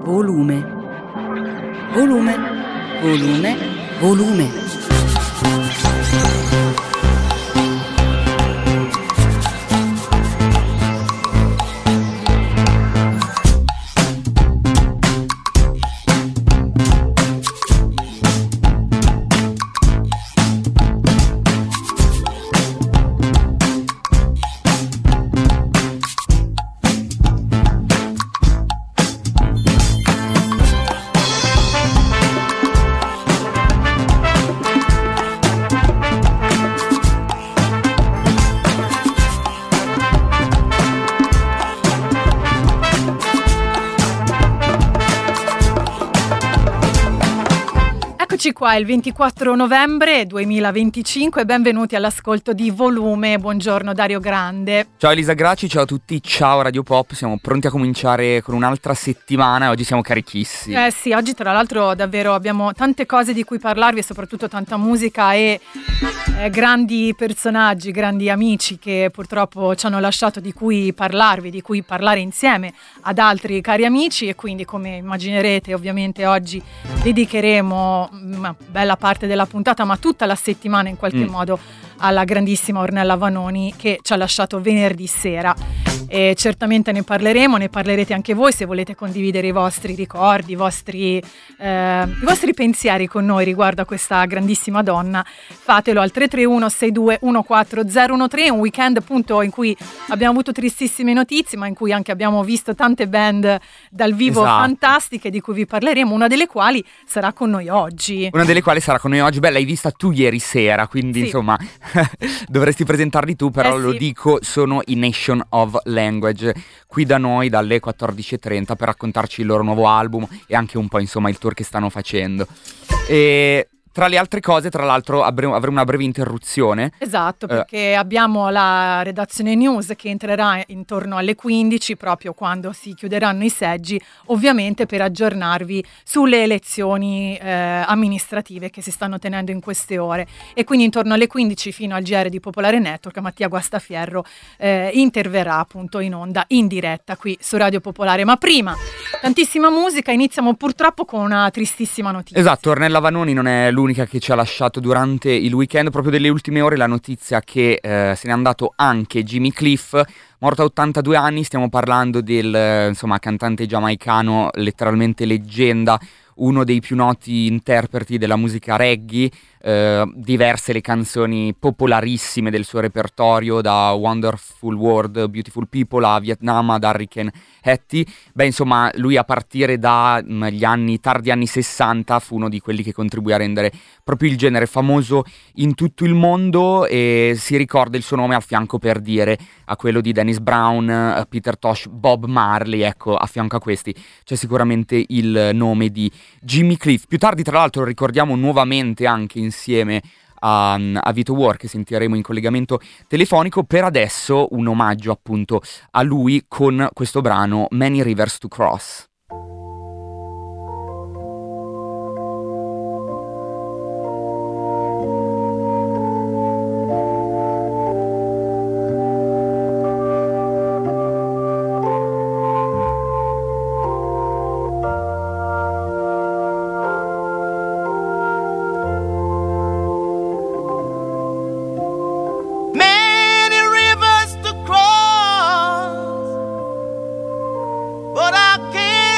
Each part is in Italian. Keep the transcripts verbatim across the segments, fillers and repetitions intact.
volume, volume, volume, volume. Qua il ventiquattro novembre duemilaventicinque, benvenuti all'ascolto di Volume. Buongiorno Dario Grande. Ciao Elisa Graci, ciao a tutti, ciao Radio Pop, siamo pronti a cominciare con un'altra settimana e oggi siamo carichissimi. Eh sì, oggi tra l'altro davvero abbiamo tante cose di cui parlarvi e soprattutto tanta musica e eh, grandi personaggi, grandi amici che purtroppo ci hanno lasciato, di cui parlarvi, di cui parlare insieme ad altri cari amici, e quindi, come immaginerete, ovviamente oggi dedicheremo una bella parte della puntata, ma tutta la settimana in qualche mm. modo, alla grandissima Ornella Vanoni, che ci ha lasciato venerdì sera. E certamente ne parleremo, ne parlerete anche voi se volete condividere i vostri ricordi, i vostri, eh, i vostri pensieri con noi riguardo a questa grandissima donna. Fatelo al tre tre uno sei due uno quattro zero uno tre, un weekend appunto in cui abbiamo avuto tristissime notizie, ma in cui anche abbiamo visto tante band dal vivo esatto. fantastiche, di cui vi parleremo, una delle quali sarà con noi oggi. Una delle quali sarà con noi oggi, beh, l'hai vista tu ieri sera, quindi sì. insomma dovresti presentarli tu, però eh lo sì. dico, sono i Nation of Language, qui da noi dalle quattordici e trenta per raccontarci il loro nuovo album e anche un po' insomma il tour che stanno facendo. E tra le altre cose, tra l'altro, avremo una breve interruzione. Esatto, perché eh. abbiamo la redazione news che entrerà intorno alle quindici, proprio quando si chiuderanno i seggi, ovviamente per aggiornarvi sulle elezioni eh, amministrative che si stanno tenendo in queste ore. E quindi intorno alle quindici, fino al G R di Popolare Network, Mattia Guastafierro eh, interverrà appunto in onda, in diretta qui su Radio Popolare. Ma prima, tantissima musica, iniziamo purtroppo con una tristissima notizia. Esatto, Ornella Vanoni non è l'unica che ci ha lasciato durante il weekend. Proprio delle ultime ore la notizia che eh, se n'è andato anche Jimmy Cliff, morto a ottantadue anni. Stiamo parlando del eh, insomma cantante giamaicano, letteralmente leggenda, uno dei più noti interpreti della musica reggae, eh, diverse le canzoni popolarissime del suo repertorio, da Wonderful World, Beautiful People a Vietnam ad Hurricane Hattie. Beh, insomma, lui a partire dagli anni tardi anni sessanta fu uno di quelli che contribuì a rendere proprio il genere famoso in tutto il mondo, e si ricorda il suo nome a fianco, per dire, a quello di Dennis Brown, Peter Tosh, Bob Marley. Ecco, a fianco a questi c'è sicuramente il nome di Jimmy Cliff. Più tardi, tra l'altro, lo ricordiamo nuovamente anche insieme a, a Vito War, che sentiremo in collegamento telefonico. Per adesso un omaggio appunto a lui con questo brano Many Rivers to Cross. But I can't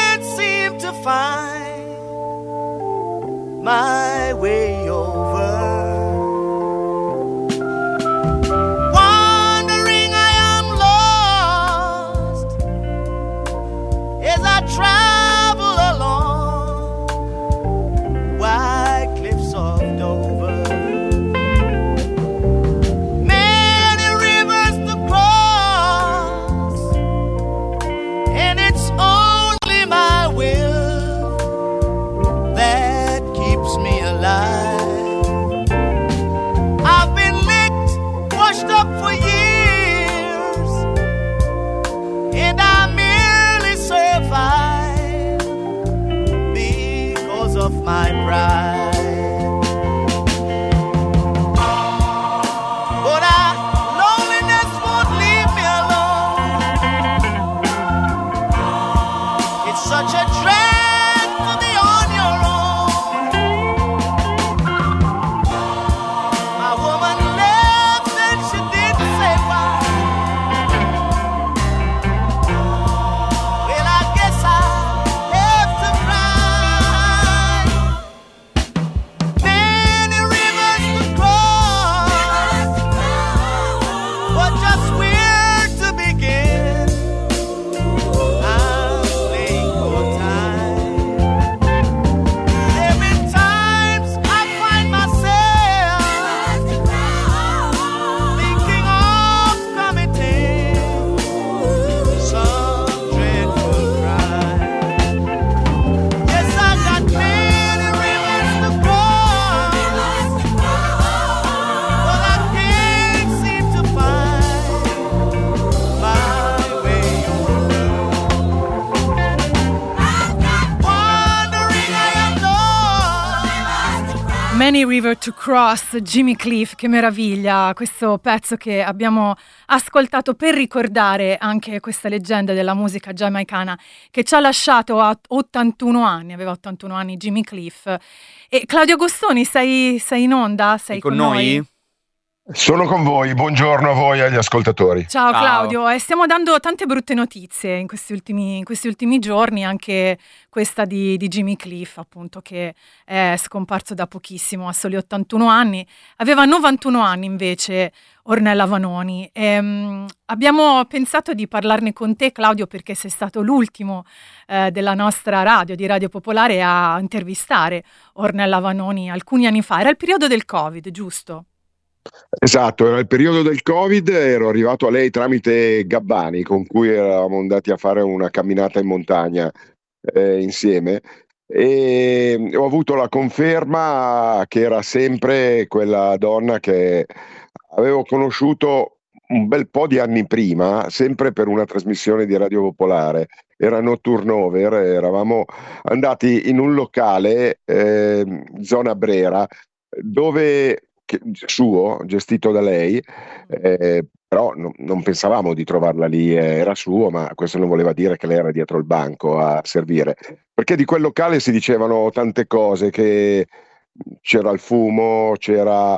Many River to Cross, Jimmy Cliff, che meraviglia, questo pezzo che abbiamo ascoltato per ricordare anche questa leggenda della musica giamaicana che ci ha lasciato a ottantuno anni, aveva ottantuno anni Jimmy Cliff. E Claudio Agostoni, sei, sei in onda? Sei, sei con, con noi? noi? Sono con voi, buongiorno a voi e agli ascoltatori. Ciao, Ciao. Claudio, e stiamo dando tante brutte notizie in questi ultimi, in questi ultimi giorni, anche questa di, di Jimmy Cliff, appunto, che è scomparso da pochissimo, a soli ottantuno anni. Aveva novantuno anni invece Ornella Vanoni. E, um, abbiamo pensato di parlarne con te, Claudio, perché sei stato l'ultimo eh, della nostra radio, di Radio Popolare, a intervistare Ornella Vanoni alcuni anni fa. Era il periodo del Covid, giusto? Esatto, era il periodo del Covid, ero arrivato a lei tramite Gabbani, con cui eravamo andati a fare una camminata in montagna eh, insieme, e ho avuto la conferma che era sempre quella donna che avevo conosciuto un bel po' di anni prima, sempre per una trasmissione di Radio Popolare. Era Notturnover, eravamo andati in un locale, eh, zona Brera, dove Che, suo, gestito da lei, eh, però no, non pensavamo di trovarla lì, eh, era suo, ma questo non voleva dire che lei era dietro il banco a servire, perché di quel locale si dicevano tante cose, che c'era il fumo, c'era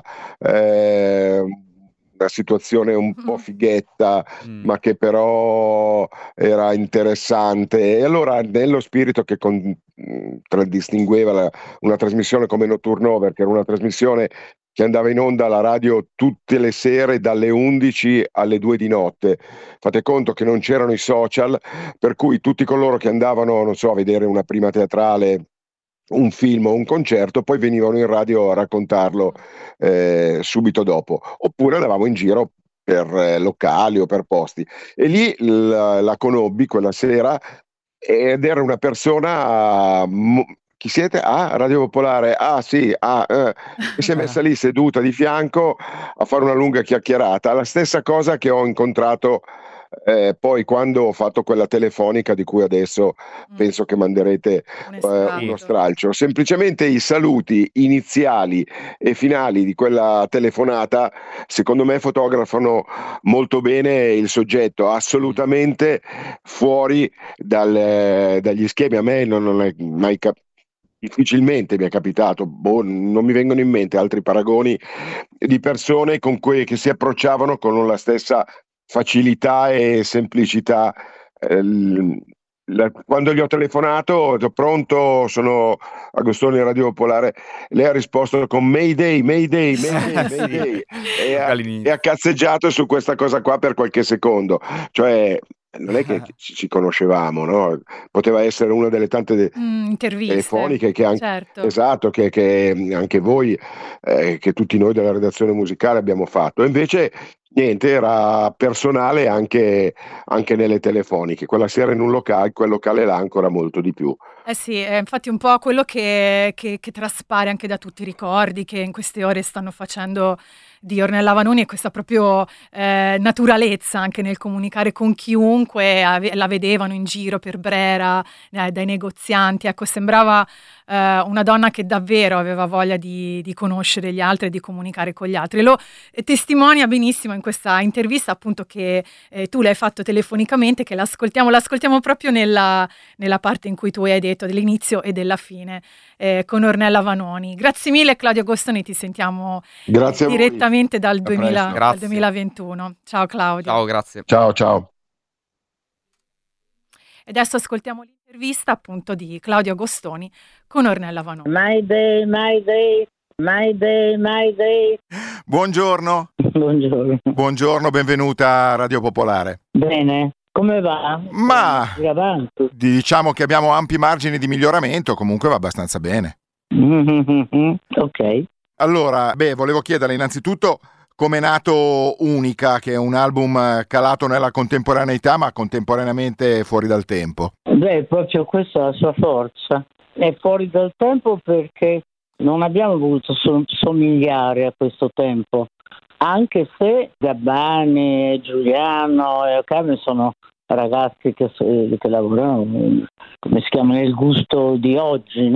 eh, una situazione un po' fighetta, mm. ma che però era interessante, e allora nello spirito che con, contraddistingueva la, una trasmissione come Notturnover, che era una trasmissione che andava in onda alla radio tutte le sere dalle undici alle due di notte. Fate conto che non c'erano i social, per cui tutti coloro che andavano, non so, a vedere una prima teatrale, un film o un concerto, poi venivano in radio a raccontarlo eh, subito dopo, oppure andavamo in giro per eh, locali o per posti. E lì la, la conobbi quella sera, ed era una persona... Uh, chi siete? Ah, Radio Popolare. Ah, sì, ah, eh. E si è messa lì seduta di fianco a fare una lunga chiacchierata. La stessa cosa che ho incontrato eh, poi quando ho fatto quella telefonica di cui adesso mm. penso che manderete un eh, uno stralcio. Semplicemente i saluti iniziali e finali di quella telefonata, secondo me, fotografano molto bene il soggetto, assolutamente fuori dal, dagli schemi. A me non, non è mai capitato. Difficilmente mi è capitato, boh, non mi vengono in mente altri paragoni di persone con cui che si approcciavano con la stessa facilità e semplicità. Eh, la, quando gli ho telefonato, ho detto pronto, sono Agostoni Radio Popolare, lei ha risposto con Mayday, Mayday, Mayday, Mayday e, ha, e ha cazzeggiato su questa cosa qua per qualche secondo, cioè non è che ci conoscevamo, no? Poteva essere una delle tante de- mm, telefoniche che anche, certo. esatto, che, che anche voi, eh, che tutti noi della redazione musicale abbiamo fatto. E invece niente, era personale anche, anche nelle telefoniche. Quella sera in un locale, quel locale là ancora molto di più. Eh sì, è infatti un po' quello che, che, che traspare anche da tutti i ricordi che in queste ore stanno facendo di Ornella Vanoni, e questa proprio eh, naturalezza anche nel comunicare con chiunque ave- la vedevano in giro per Brera, eh, dai negozianti. Ecco, sembrava eh, una donna che davvero aveva voglia di, di conoscere gli altri e di comunicare con gli altri. Lo eh, testimonia benissimo in questa intervista, appunto, che eh, tu l'hai fatto telefonicamente, che l'ascoltiamo, l'ascoltiamo proprio nella, nella parte in cui tu hai detto dell'inizio e della fine eh, con Ornella Vanoni. Grazie mille, Claudio Agostoni, ti sentiamo Grazie direttamente dal, duemila, dal duemilaventuno. Ciao Claudio. Ciao, grazie. Ciao, ciao. E adesso ascoltiamo l'intervista, appunto, di Claudio Agostoni con Ornella Vanoni. My day, my day, my day, my day. Buongiorno. Buongiorno. Buongiorno, benvenuta a Radio Popolare. Bene. Come va? Ma diciamo che abbiamo ampi margini di miglioramento, comunque va abbastanza bene. Mm-hmm. Ok. Allora, beh, volevo chiederle innanzitutto come è nato Unica, che è un album calato nella contemporaneità, ma contemporaneamente fuori dal tempo. Beh, proprio questa è la sua forza. È fuori dal tempo perché non abbiamo voluto somigliare a questo tempo. Anche se Gabbani, Giuliano e Carmen sono ragazzi che, che lavorano, come si chiama, nel gusto di oggi, no?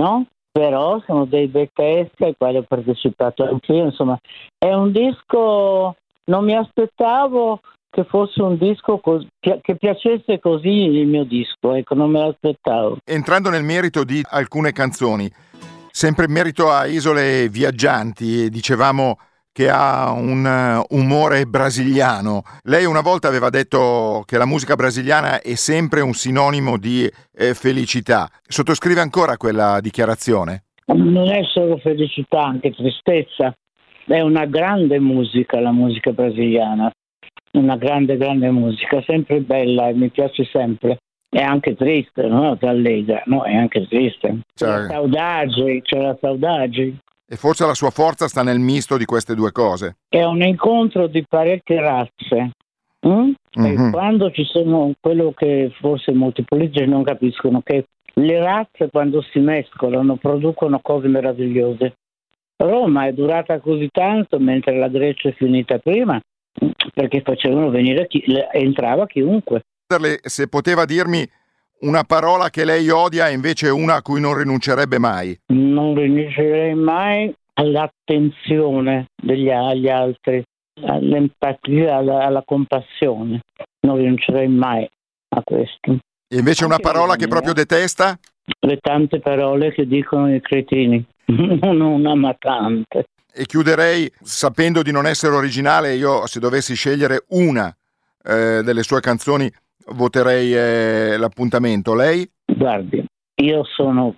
però sono dei bei testi ai quali ho partecipato anch'io, insomma è un disco, non mi aspettavo che fosse un disco cos- che piacesse così il mio disco, ecco, non me l'aspettavo. Entrando nel merito di alcune canzoni, sempre in merito a Isole Viaggianti, dicevamo che ha un uh, umore brasiliano. Lei una volta aveva detto che la musica brasiliana è sempre un sinonimo di eh, felicità. Sottoscrive ancora quella dichiarazione? Non è solo felicità, anche tristezza. È una grande musica, la musica brasiliana. Una grande, grande musica, sempre bella e mi piace sempre. È anche triste, no? Allegra, no? È anche triste. C'è Cioè... la saudade, c'è la saudade. E forse la sua forza sta nel misto di queste due cose. È un incontro di parecchie razze. Mm? Mm-hmm. E quando ci sono, quello che forse molti politici non capiscono, che le razze quando si mescolano producono cose meravigliose. Roma è durata così tanto mentre la Grecia è finita prima, perché facevano venire chi, entrava chiunque. Se poteva dirmi una parola che lei odia e invece una a cui non rinuncerebbe mai. Non rinuncerei mai all'attenzione degli agli altri, all'empatia, alla, alla compassione. Non rinuncerei mai a questo. E invece Anche una parola che proprio detesta? Le tante parole che dicono i cretini. Una matante. E chiuderei sapendo di non essere originale, io se dovessi scegliere una eh, delle sue canzoni voterei eh, l'appuntamento. Lei? Guardi, io sono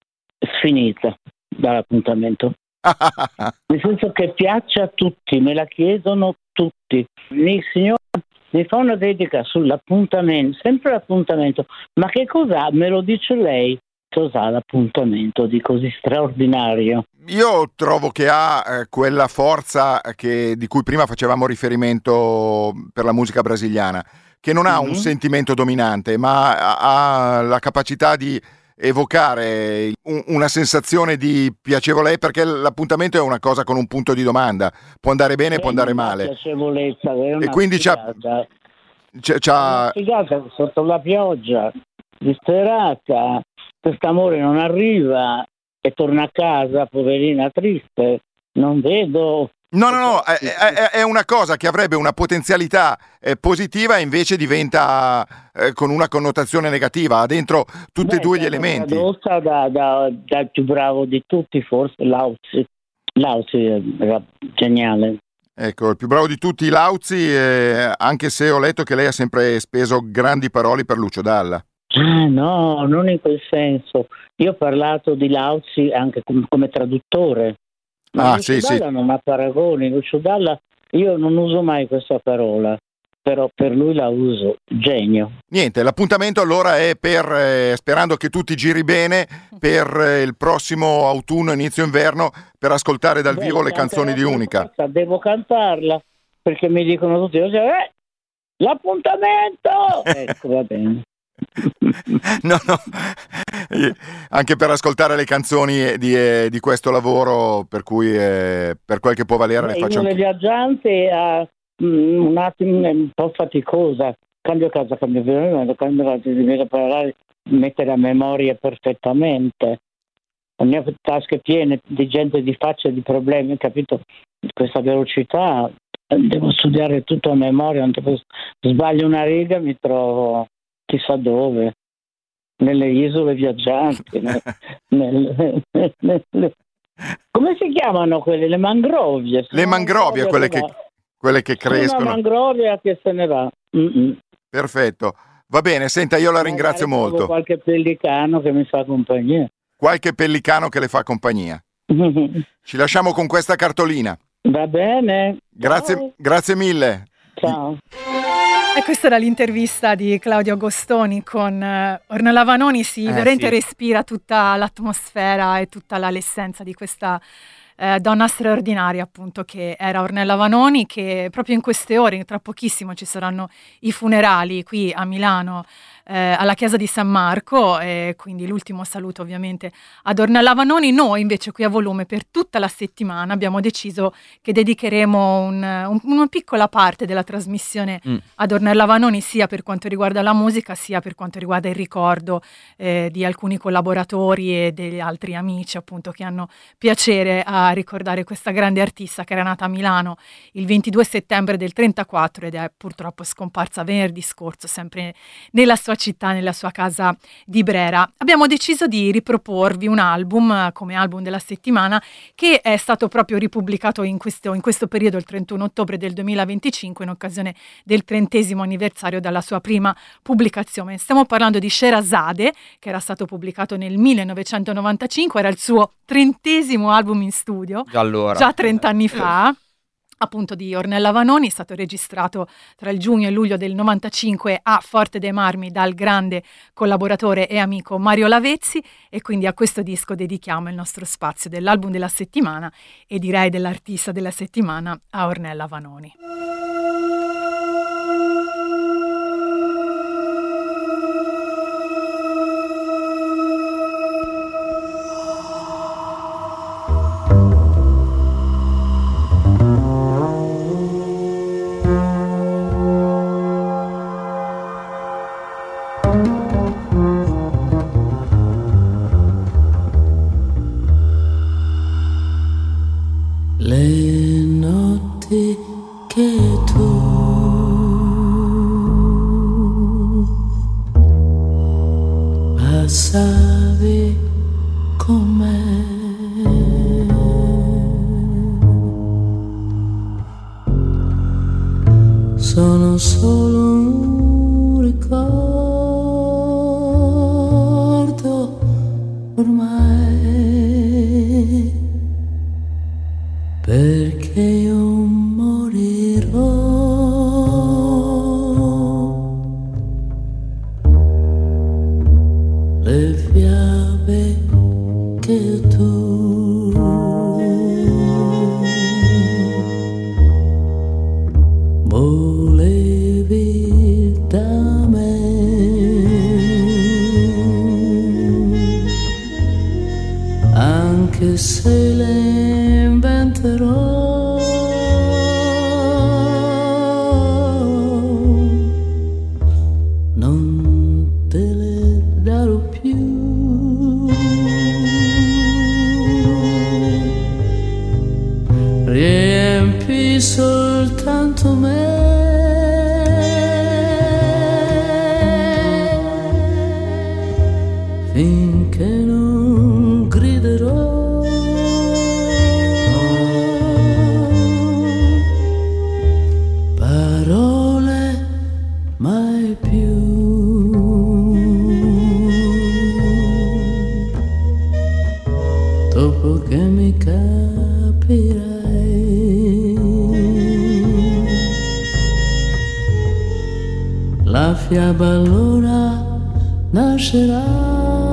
finita dall'appuntamento. Nel senso che piaccia a tutti, me la chiedono tutti. Il signore mi fa una dedica sull'appuntamento, sempre l'appuntamento. Ma che cos'ha? Me lo dice lei. Cos'ha l'appuntamento di così straordinario? Io trovo che ha eh, quella forza che, di cui prima facevamo riferimento per la musica brasiliana, che non ha mm-hmm. un sentimento dominante, ma ha, ha la capacità di evocare un, una sensazione di piacevole, perché l'appuntamento è una cosa con un punto di domanda, può andare bene, può andare male. Piacevolezza, è una e quindi c'ha, c'ha, c'ha... Una figata sotto la pioggia, disperata, quest'amore non arriva e torna a casa, poverina, triste, non vedo... No, no, no, è, è, è una cosa che avrebbe una potenzialità eh, positiva e invece diventa eh, con una connotazione negativa, ha dentro tutti e due gli elementi. Tradotta da, da, dal più bravo di tutti, forse Lauzi. Lauzi era geniale. Ecco, il più bravo di tutti, Lauzi, eh, anche se ho letto che lei ha sempre speso grandi parole per Lucio Dalla. Ah, no, non in quel senso. Io ho parlato di Lauzi anche com- come traduttore. Ma ah, Lucio sì, Dalla sì. non ha paragoni. Lucio Dalla, io non uso mai questa parola, però per lui la uso. Genio. Niente, l'appuntamento allora è per, eh, sperando che tutti giri bene, per eh, il prossimo autunno, inizio inverno, per ascoltare dal Beh, vivo le canzoni di Unica. Devo cantarla, perché mi dicono tutti, eh, l'appuntamento! Ecco, va bene. No, no, anche per ascoltare le canzoni di, eh, di questo lavoro, per cui eh, per quel che può valere Beh, le faccio io anche. Le viaggianti uh, un attimo un po' faticosa, cambio casa, cambio violino, cambio casa, di parlare, mettere a memoria perfettamente. La mia tasca è piena di gente, di facce, di problemi, capito? Questa velocità, devo studiare tutto a memoria, non posso... sbaglio una riga mi trovo chissà dove, nelle isole viaggianti, nelle, nelle, nelle, come si chiamano quelle? Le mangrovie. Le mangrovie, quelle che, quelle che crescono. Una mangrovia che se ne va. Mm-mm. Perfetto, va bene, senta, io la ringrazio Magari molto. Qualche pellicano che mi fa compagnia. Qualche pellicano che le fa compagnia. Ci lasciamo con questa cartolina. Va bene. Grazie, grazie mille. Ciao. E questa era l'intervista di Claudio Agostoni con uh, Ornella Vanoni, si eh, veramente sì. respira tutta l'atmosfera e tutta la, l'essenza di questa uh, donna straordinaria, appunto, che era Ornella Vanoni, che proprio in queste ore, tra pochissimo ci saranno i funerali qui a Milano eh, alla chiesa di San Marco, e quindi l'ultimo saluto ovviamente ad Ornella Vanoni. Noi invece qui a Volume per tutta la settimana abbiamo deciso che dedicheremo un, un, una piccola parte della trasmissione mm. ad Ornella Vanoni, sia per quanto riguarda la musica sia per quanto riguarda il ricordo eh, di alcuni collaboratori e degli altri amici appunto che hanno piacere a ricordare questa grande artista che era nata a Milano il ventidue settembre del trentaquattro ed è purtroppo scomparsa venerdì scorso sempre nella sua città, nella sua casa di Brera. Abbiamo deciso di riproporvi un album come album della settimana che è stato proprio ripubblicato in questo, in questo periodo, il trentuno ottobre del duemilaventicinque, in occasione del trentesimo anniversario dalla sua prima pubblicazione. Stiamo parlando di Sherazade, che era stato pubblicato nel millenovecentonovantacinque, era il suo trentesimo album in studio, già allora, già trent'anni fa. Appunto di Ornella Vanoni, è stato registrato tra il giugno e il luglio del novantacinque a Forte dei Marmi dal grande collaboratore e amico Mario Lavezzi, e quindi a questo disco dedichiamo il nostro spazio dell'album della settimana e direi dell'artista della settimana a Ornella Vanoni. Le notti che tu passavi con me sono solo un ricordo ormai, perché io morirò le fiabe che tu volevi da me, anche se le inventerò, non te le darò più. Riempi soltanto me finché non griderò. Parole mai più, dopo che mi capirai, la fiaba allora nascerà.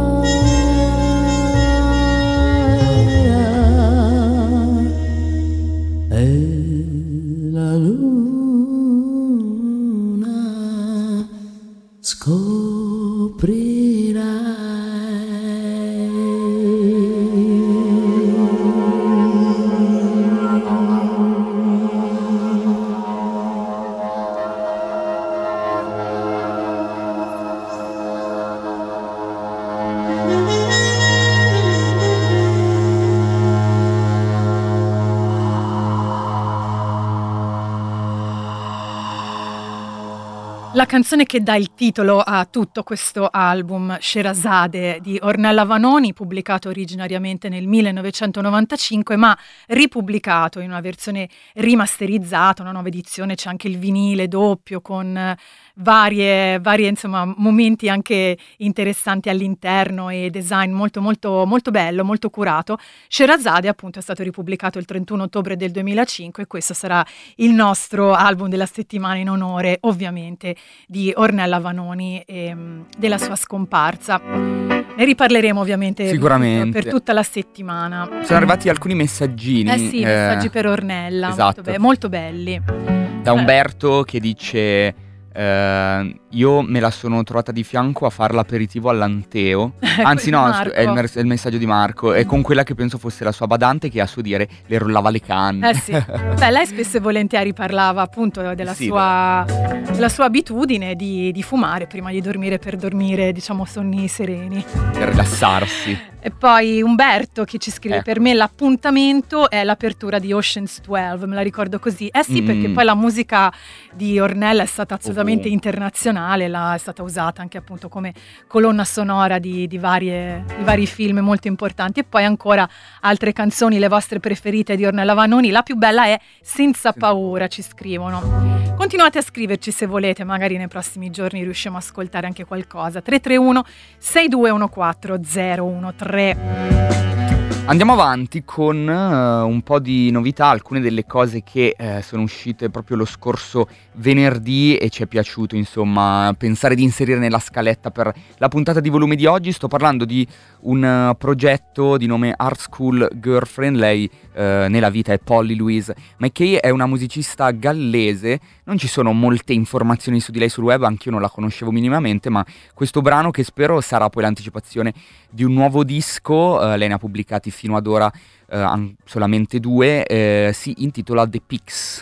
La canzone che dà il titolo a tutto questo album, Sherazade di Ornella Vanoni, pubblicato originariamente nel millenovecentonovantacinque, ma ripubblicato in una versione rimasterizzata, una nuova edizione, c'è anche il vinile doppio con varie, varie insomma, momenti anche interessanti all'interno e design molto molto molto bello, molto curato. Sherazade appunto è stato ripubblicato il trentuno ottobre del duemilacinque e questo sarà il nostro album della settimana in onore ovviamente di Ornella Vanoni e della sua scomparsa. Ne riparleremo ovviamente sicuramente per tutta la settimana. Sono arrivati alcuni messaggini. Eh sì, eh, messaggi per Ornella, esatto. molto, be- molto belli. Da Umberto che dice eh, io me la sono trovata di fianco a fare l'aperitivo all'Anteo, anzi no, Marco. è il, mer- è il messaggio di Marco, e con quella che penso fosse la sua badante, che a suo dire le rollava le canne. Eh sì, beh, lei spesso e volentieri parlava appunto della, Sì, sua, della sua abitudine di, di fumare prima di dormire, per dormire, diciamo, sonni sereni. Per rilassarsi. E poi Umberto che ci scrive: Ecco. per me l'appuntamento è l'apertura di Ocean's dodici, me la ricordo così. Eh sì, Mm. perché poi la musica di Ornella è stata assolutamente Ovunque. internazionale, la, è stata usata anche appunto come colonna sonora di, di, varie, di vari film molto importanti. E poi ancora altre canzoni, le vostre preferite di Ornella Vanoni. La più bella è Senza paura, ci scrivono. Continuate a scriverci se volete, magari nei prossimi giorni riusciamo a ascoltare anche qualcosa. tre tre uno sei due uno quattro zero uno tre. Andiamo avanti con uh, un po' di novità, alcune delle cose che uh, sono uscite proprio lo scorso venerdì e ci è piaciuto insomma pensare di inserire nella scaletta per la puntata di volume di oggi. Sto parlando di un uh, progetto di nome Art School Girlfriend. Lei uh, nella vita è Polly Louise McKay, è una musicista gallese. Non ci sono molte informazioni su di lei sul web, anch'io non la conoscevo minimamente, ma questo brano, che spero sarà poi l'anticipazione di un nuovo disco, uh, lei ne ha pubblicati fino ad ora uh, solamente due, uh, si intitola The Pics.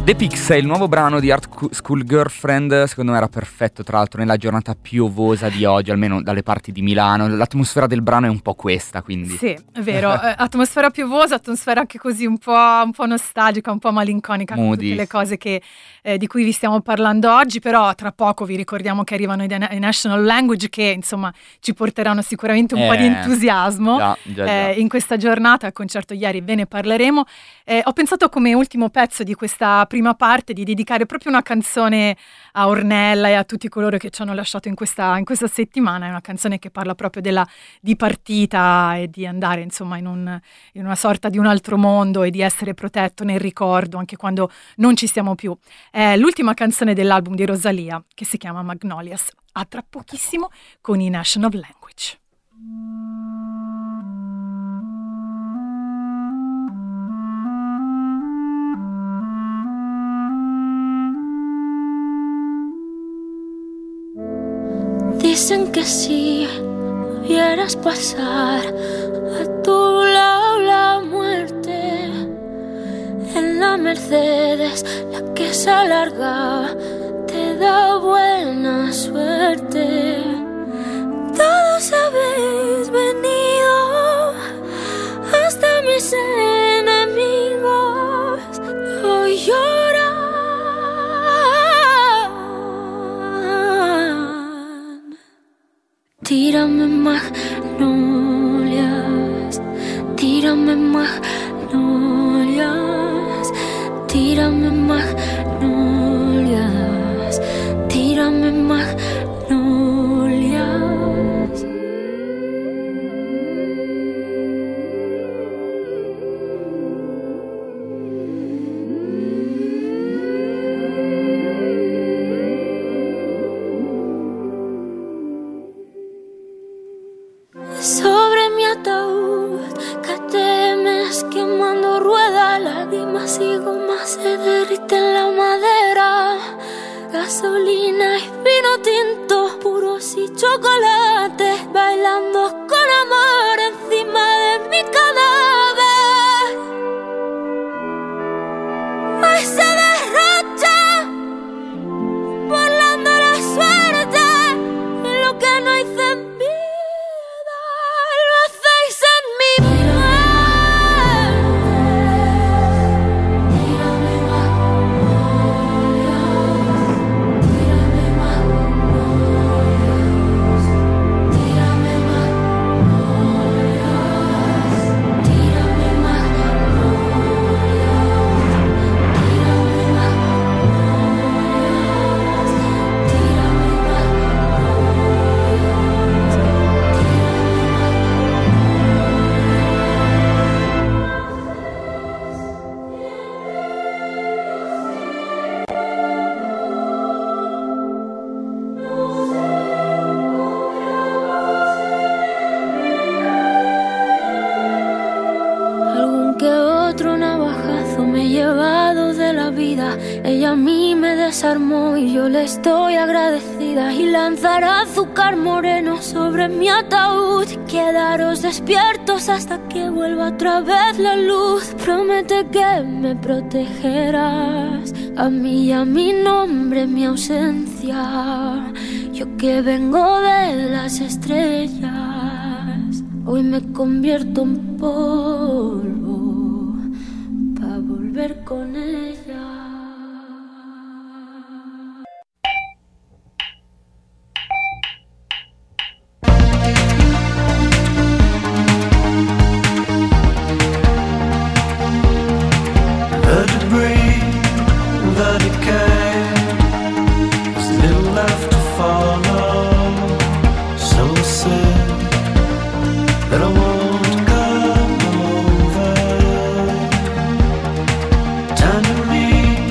The Pix è il nuovo brano di Art School Girlfriend, secondo me era perfetto tra l'altro nella giornata piovosa di oggi, almeno dalle parti di Milano. L'atmosfera del brano è un po' questa, quindi. Sì, è vero, eh, atmosfera piovosa, atmosfera anche così un po', un po' nostalgica, un po' malinconica, con tutte le cose che, eh, di cui vi stiamo parlando oggi, però tra poco vi ricordiamo che arrivano i, i National Language che insomma ci porteranno sicuramente un eh, po' di entusiasmo già, già, già. Eh, in questa giornata. Al concerto ieri ve ne parleremo. Eh, ho pensato come ultimo pezzo di questa prima parte di dedicare proprio una canzone a Ornella e a tutti coloro che ci hanno lasciato in questa, in questa settimana. È una canzone che parla proprio della dipartita e di andare insomma in, un, in una sorta di un altro mondo e di essere protetto nel ricordo anche quando non ci siamo più. È l'ultima canzone dell'album di Rosalia che si chiama Magnolias. A tra pochissimo con i National Language. Dicen que si vieras pasar a tu lado la muerte en la Mercedes, la que se alarga, te da buena suerte. Todos habéis venido, hasta mis enemigos hoy lloran. Tírame magnolias, tírame magnolias, tírame magnolias, tírame magnolias. Sobre mi ataúd que temes quemando rueda, lágrimas y goma se derriten la madera, gasolina y vino tinto, puros y chocolate, bailando con amor encima de mi cadáver. Hoy se derrocha volando la suerte y lo que no hice en vida. Ella a mí me desarmó y yo le estoy agradecida, y lanzará azúcar moreno sobre mi ataúd. Quedaros despiertos hasta que vuelva otra vez la luz. Promete que me protegerás a mí y a mi nombre, mi ausencia. Yo que vengo de las estrellas, hoy me convierto en polvo para volver con ella. Turn to me.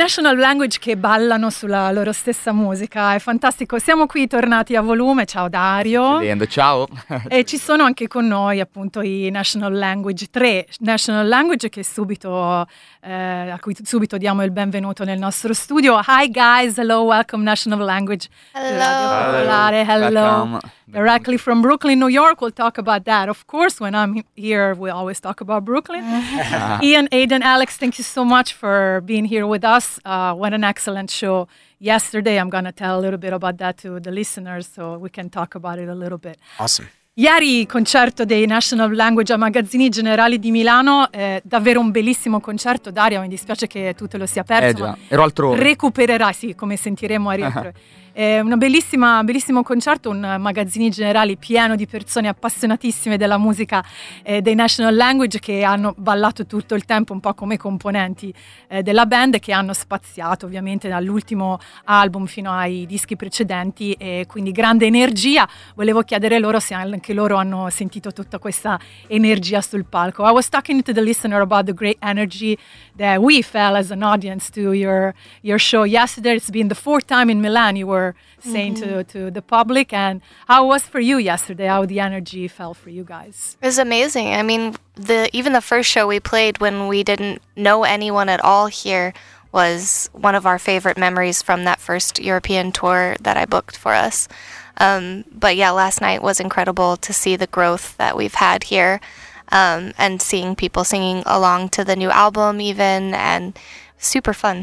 National Language che ballano sulla loro stessa musica, è fantastico. Siamo qui tornati a volume, ciao Dario. Ciao. E ci sono anche con noi appunto i National Language, tre National Language che subito, eh, a cui subito diamo il benvenuto nel nostro studio. Hi guys, hello, welcome National Language. Hello. Hello. Hello. Directly from Brooklyn, New York. We'll talk about that. Of course, when I'm here, we always talk about Brooklyn. Ian, Aidan, Alex, thank you so much for being here with us. Uh, what an excellent show yesterday. I'm going to tell a little bit about that to the listeners so we can talk about it a little bit. Awesome. Ieri concerto dei National Language a Magazzini Generali di Milano, eh, davvero un bellissimo concerto. Dario, mi dispiace che tu te lo sia perso, eh già, ma ero altrove. Recupererai, sì, come sentiremo a rientro. È un bellissima, bellissimo concerto, un Magazzini Generali pieno di persone appassionatissime della musica eh, dei National Language che hanno ballato tutto il tempo, un po' come componenti eh, della band, che hanno spaziato ovviamente dall'ultimo album fino ai dischi precedenti, e quindi grande energia. Volevo chiedere loro se anche loro hanno sentito tutta questa energia sul palco. I was talking to the listener about the great energy that we felt as an audience to your your show yesterday. It's been the fourth time in Milan you were saying mm-hmm. to, to the public, and how it was for you yesterday, how the energy felt for you guys. It was amazing. I mean, the even the first show we played when we didn't know anyone at all here was one of our favorite memories from that first European tour that I booked for us. Um, but yeah, last night was incredible to see the growth that we've had here, um, and seeing people singing along to the new album even, and super fun.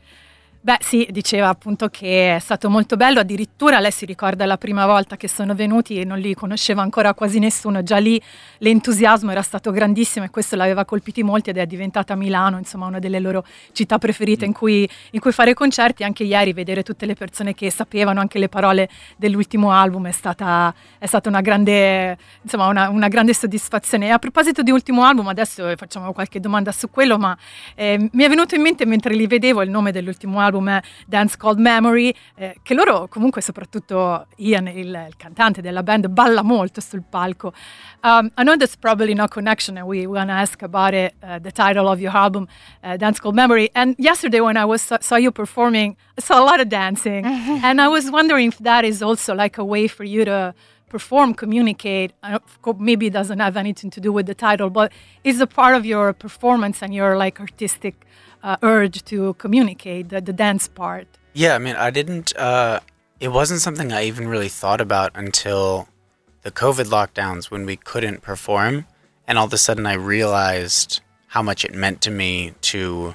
Beh sì, diceva appunto che è stato molto bello, addirittura lei si ricorda la prima volta che sono venuti e non li conosceva ancora quasi nessuno, già lì l'entusiasmo era stato grandissimo e questo l'aveva colpiti molti, ed è diventata Milano insomma una delle loro città preferite in cui, in cui fare concerti. Anche ieri vedere tutte le persone che sapevano anche le parole dell'ultimo album è stata, è stata una grande, insomma una, una grande soddisfazione. E a proposito di ultimo album, adesso facciamo qualche domanda su quello, ma eh, mi è venuto in mente mentre li vedevo il nome dell'ultimo album, Dance Called Memory, eh, che loro comunque, soprattutto Ian, il, il cantante della band, balla molto sul palco. Um, I know there's probably no connection, and we want to ask about it, uh, the title of your album, uh, Dance Called Memory. And yesterday when I was saw you performing, I saw a lot of dancing, and I was wondering if that is also like a way for you to perform, communicate. Uh, maybe it doesn't have anything to do with the title, but is a part of your performance and your like artistic Uh, urge to communicate, the, the dance part. Yeah, I mean, I didn't, uh, it wasn't something I even really thought about until the COVID lockdowns when we couldn't perform. And all of a sudden I realized how much it meant to me to,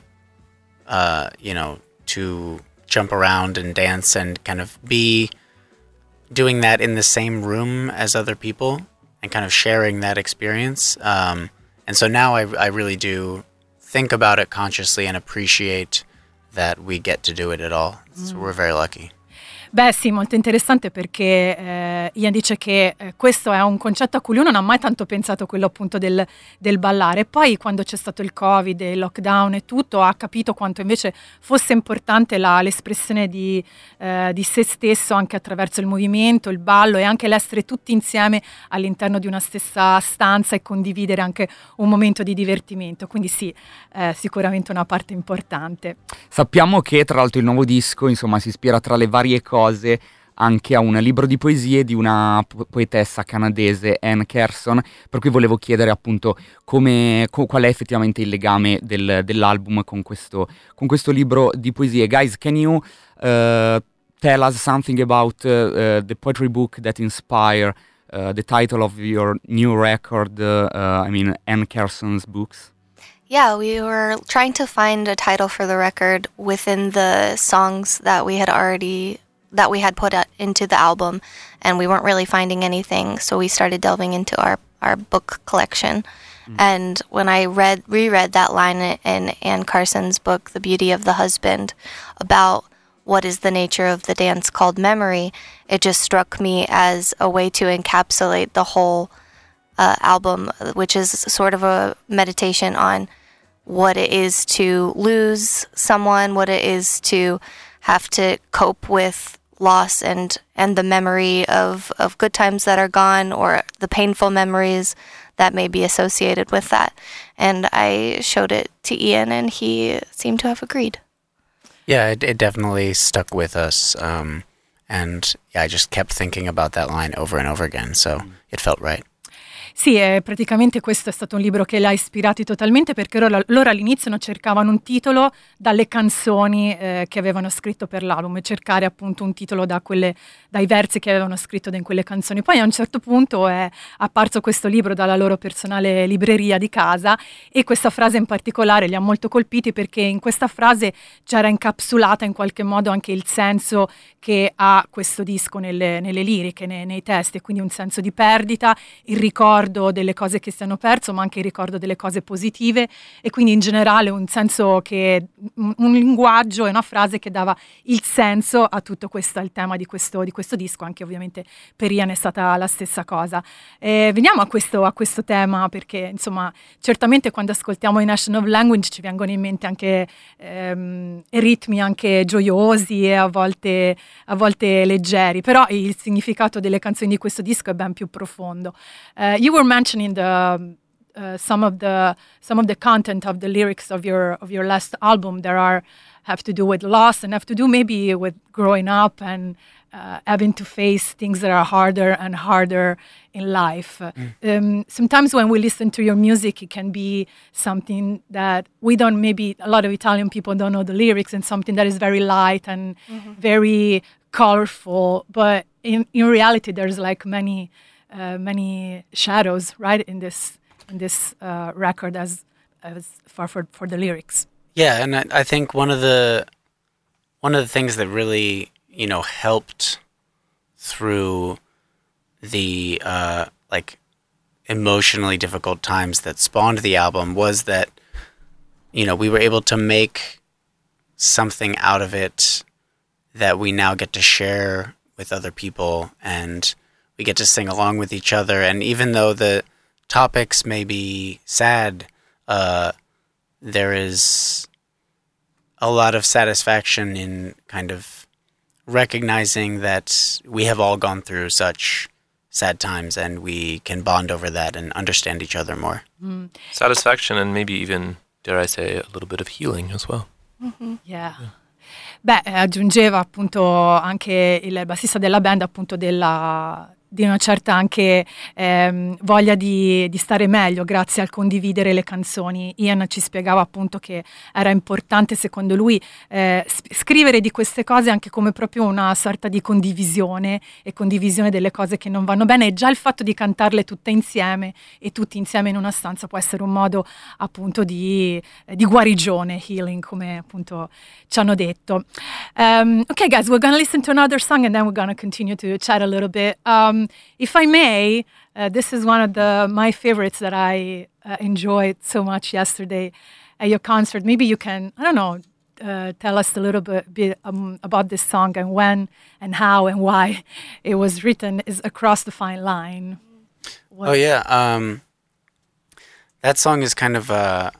uh, you know, to jump around and dance and kind of be doing that in the same room as other people and kind of sharing that experience. Um, and so now I, I really do think about it consciously and appreciate that we get to do it at all. So we're very lucky. Beh sì, molto interessante perché eh, Ian dice che eh, questo è un concetto a cui lui non ha mai tanto pensato, quello appunto del, del ballare. Poi quando c'è stato il Covid, il lockdown e tutto, ha capito quanto invece fosse importante la, l'espressione di, eh, di se stesso anche attraverso il movimento, il ballo e anche l'essere tutti insieme all'interno di una stessa stanza e condividere anche un momento di divertimento. Quindi sì, eh, sicuramente una parte importante. Sappiamo che tra l'altro il nuovo disco insomma si ispira tra le varie cose anche a un libro di poesie di una po- poetessa canadese, Anne Carson, per cui volevo chiedere appunto come, co- qual è effettivamente il legame del, dell'album con questo, con questo libro di poesie. Guys, can you uh, tell us something about uh, uh, the poetry book that inspired uh, the title of your new record, uh, uh, I mean Anne Carson's books? Yeah, we were trying to find a title for the record within the songs that we had already that we had put into the album, and we weren't really finding anything, so we started delving into our, our book collection. Mm. And when I read reread that line in Anne Carson's book, The Beauty of the Husband, about what is the nature of the dance called memory, it just struck me as a way to encapsulate the whole uh, album, which is sort of a meditation on what it is to lose someone, what it is to have to cope with loss and, and the memory of, of good times that are gone, or the painful memories that may be associated with that. And I showed it to Ian, and he seemed to have agreed. Yeah, it, it definitely stuck with us. Um, and yeah, I just kept thinking about that line over and over again, so mm. it felt right. Sì, eh, praticamente questo è stato un libro che li ha ispirati totalmente, perché loro, loro all'inizio cercavano un titolo dalle canzoni eh, che avevano scritto per l'album, e cercare appunto un titolo da quelle, dai versi che avevano scritto in quelle canzoni. Poi a un certo punto è apparso questo libro dalla loro personale libreria di casa, e questa frase in particolare li ha molto colpiti, perché in questa frase c'era incapsulata in qualche modo anche il senso che ha questo disco nelle, nelle liriche, nei, nei testi, e quindi un senso di perdita, il ricordo delle cose che si hanno perso, ma anche il ricordo delle cose positive, e quindi in generale un senso che un, un linguaggio e una frase che dava il senso a tutto questo, il tema di questo, di questo disco. Anche ovviamente per Ian è stata la stessa cosa. E veniamo a questo, a questo tema, perché insomma certamente quando ascoltiamo i National Language ci vengono in mente anche ehm, ritmi anche gioiosi e a volte, a volte leggeri, però il significato delle canzoni di questo disco è ben più profondo. Uh, you were mentioning the uh, some of the some of the content of the lyrics of your of your last album. There are have to do with loss and have to do maybe with growing up and uh, having to face things that are harder and harder in life. Mm. Um, sometimes when we listen to your music, it can be something that we don't, maybe a lot of Italian people don't know the lyrics, and something that is very light and mm-hmm. very colorful. But in, in reality, there's like many uh, many shadows, right, in this in this uh, record as as far for for the lyrics. Yeah, and I, I think one of the one of the things that really, you know, helped through the uh, like emotionally difficult times that spawned the album was that, you know, we were able to make something out of it that we now get to share with other people, and we get to sing along with each other. And even though the topics may be sad, uh, there is a lot of satisfaction in kind of recognizing that we have all gone through such sad times and we can bond over that and understand each other more. Mm. Satisfaction and maybe even, dare I say, a little bit of healing as well. Mm-hmm. Yeah. yeah. Beh, aggiungeva appunto anche il bassista della band appunto della... di una certa anche ehm, voglia di, di stare meglio grazie al condividere le canzoni. Ian ci spiegava appunto che era importante secondo lui eh, scrivere di queste cose anche come proprio una sorta di condivisione e condivisione delle cose che non vanno bene, e già il fatto di cantarle tutte insieme e tutti insieme in una stanza può essere un modo appunto di, eh, di guarigione, healing, come appunto ci hanno detto. Um, ok guys, we're gonna listen to another song and then we're gonna continue to chat a little bit. Um, If I may, uh, this is one of the my favorites that I uh, enjoyed so much yesterday at your concert. Maybe you can, I don't know, uh, tell us a little bit, bit um, about this song and when and how and why it was written. Is Across the Fine Line. What? Oh yeah, um, that song is kind of uh,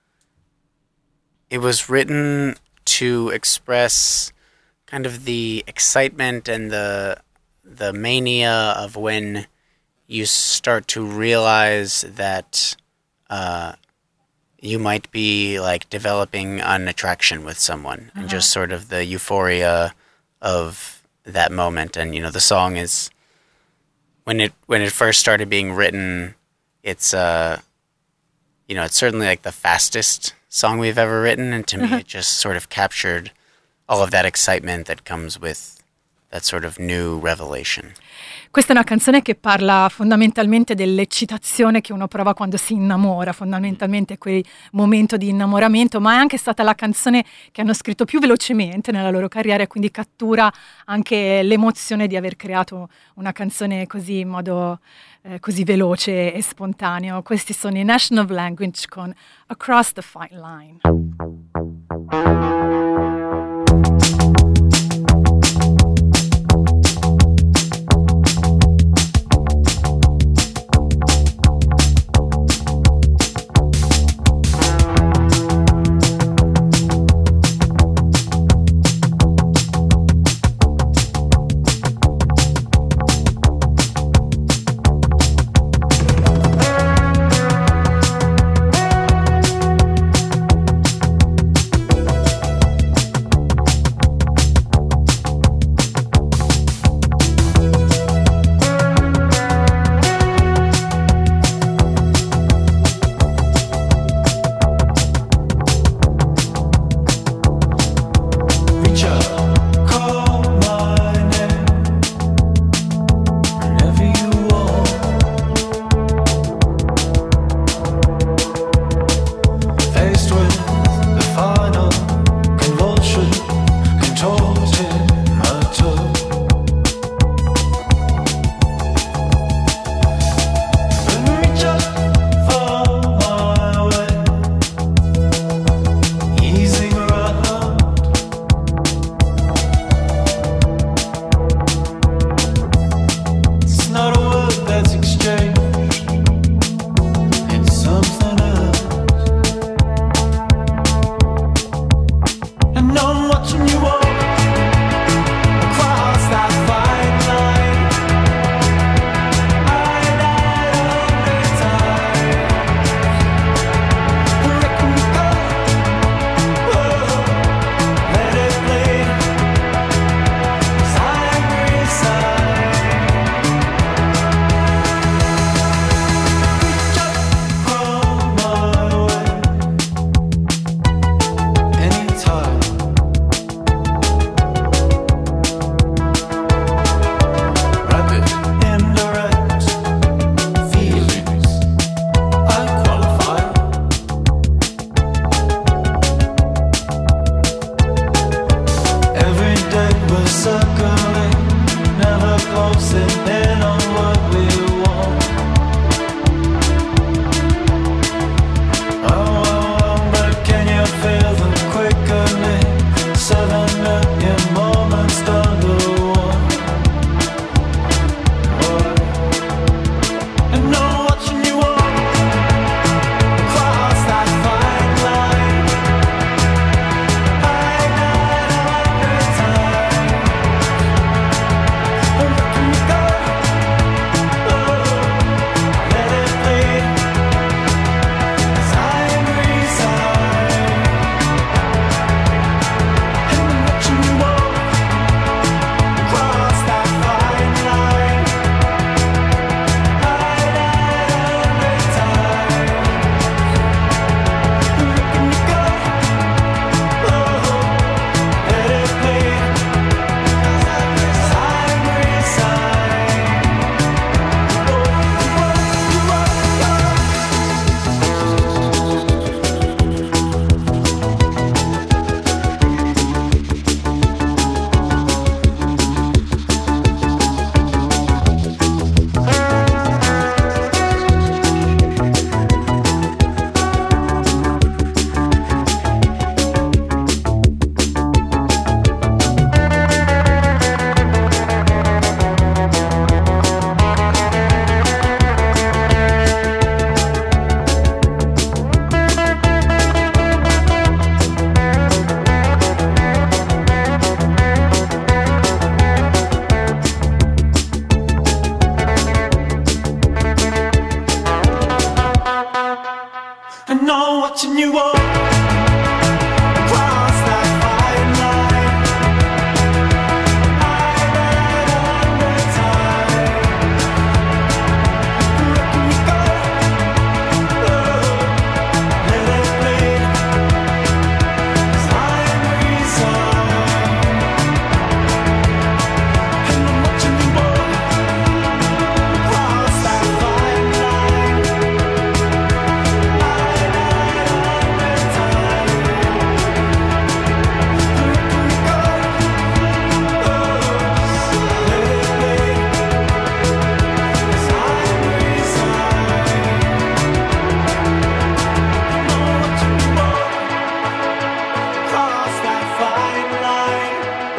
it was written to express kind of the excitement and the the mania of when you start to realize that uh, you might be like developing an attraction with someone, uh-huh. and just sort of the euphoria of that moment. And, you know, the song is, when it, when it first started being written, it's, uh, you know, it's certainly like the fastest song we've ever written. And to uh-huh. me, it just sort of captured all of that excitement that comes with that sort of new revelation. Questa è una canzone che parla fondamentalmente dell'eccitazione che uno prova quando si innamora, fondamentalmente quel momento di innamoramento, ma è anche stata la canzone che hanno scritto più velocemente nella loro carriera, e quindi cattura anche l'emozione di aver creato una canzone così in modo eh, così veloce e spontaneo. Questi sono i National Language con Across the Fine Line. watching you walk across that fine line. I died a hundred times. Letting you go, oh, let it bleed. 'Cause I'm resigned, and I'm watching you walk across that fine line. I died a hundred times. Letting you go, oh, let it bleed. 'Cause I'm resigned, and I'm watching you walk across that fine line.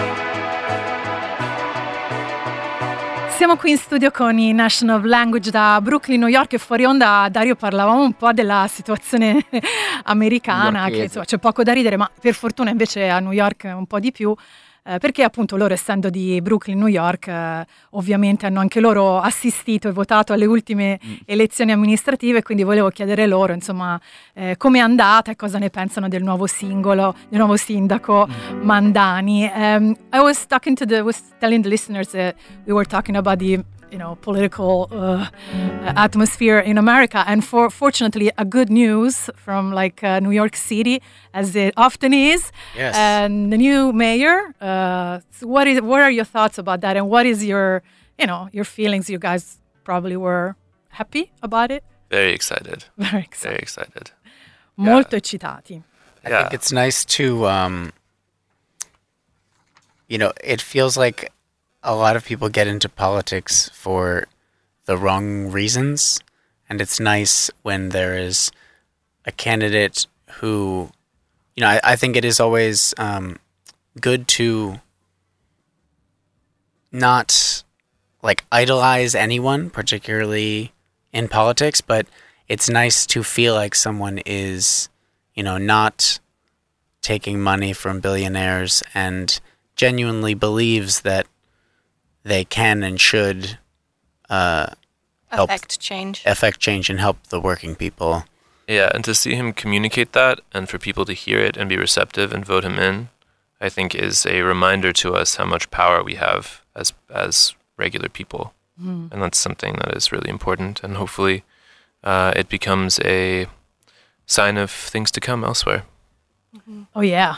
Siamo qui in studio con i National Language da Brooklyn, New York, e fuori onda, Dario, parlavamo un po' della situazione americana, Newyorkese. che insomma c'è poco da ridere, ma per fortuna invece a New York un po' di più, eh, perché appunto loro, essendo di Brooklyn, New York, eh, ovviamente hanno anche loro assistito e votato alle ultime elezioni amministrative, quindi volevo chiedere loro, insomma, eh, com'è andata e cosa ne pensano del nuovo singolo, del nuovo sindaco Mandani. Um, I was talking to the, was telling the listeners that we were talking about the, you know, political uh, atmosphere in America, and for fortunately a good news from like uh, New York City, as it often is. Yes. And the new mayor. Uh, so what is? What are your thoughts about that? And what is your, you know, your feelings? You guys probably were happy about it. Very excited. Very excited. Very excited. Molto eccitati. I Yeah. think it's nice to, um, you know, it feels like a lot of people get into politics for the wrong reasons. And it's nice when there is a candidate who, you know, I, I think it is always um, good to not like idolize anyone, particularly in politics, but it's nice to feel like someone is, you know, not taking money from billionaires and genuinely believes that they can and should uh, help Affect change. affect change and help the working people. Yeah, and to see him communicate that and for people to hear it and be receptive and vote him in, I think is a reminder to us how much power we have as as regular people. Mm. And that's something that is really important, and hopefully uh, it becomes a sign of things to come elsewhere. Oh yeah.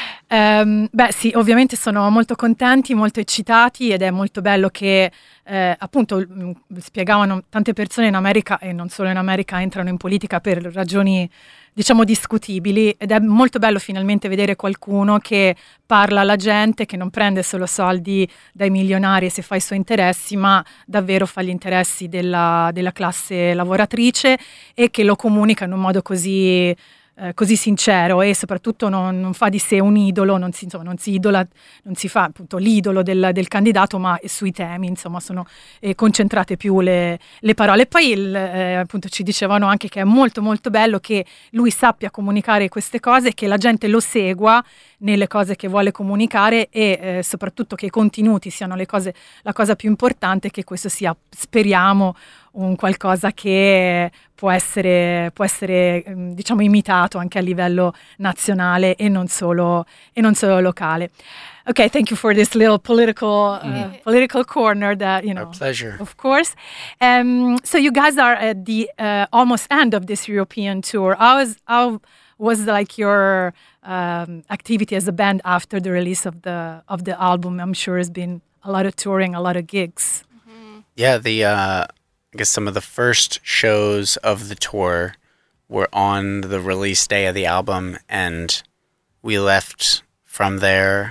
Ehm, beh sì, ovviamente sono molto contenti, molto eccitati, ed è molto bello che eh, appunto mh, spiegavano, tante persone in America e non solo in America entrano in politica per ragioni diciamo discutibili, ed è molto bello finalmente vedere qualcuno che parla alla gente, che non prende solo soldi dai milionari e si fa i suoi interessi, ma davvero fa gli interessi della, della classe lavoratrice, e che lo comunica in un modo così Eh, così sincero, e soprattutto non, non fa di sé un idolo, non si, insomma, non si idola, non si fa appunto l'idolo del, del candidato, ma sui temi, insomma, sono eh, concentrate più le, le parole. E poi il, eh, appunto ci dicevano anche che è molto molto bello che lui sappia comunicare queste cose, che la gente lo segua nelle cose che vuole comunicare, e eh, soprattutto che i contenuti siano le cose, la cosa più importante, che questo sia, speriamo, un qualcosa che può essere, può essere diciamo imitato anche a livello nazionale e non solo, e non solo locale. Okay, thank you for this little political uh, Mm. political corner that, you know. Our pleasure. Of course. Um, so you guys are at the uh, almost end of this European tour. How is, how was like your um, activity as a band after the release of the of the album? I'm sure it's been a lot of touring, a lot of gigs. Yeah, the uh, I guess some of the first shows of the tour were on the release day of the album, and we left from there.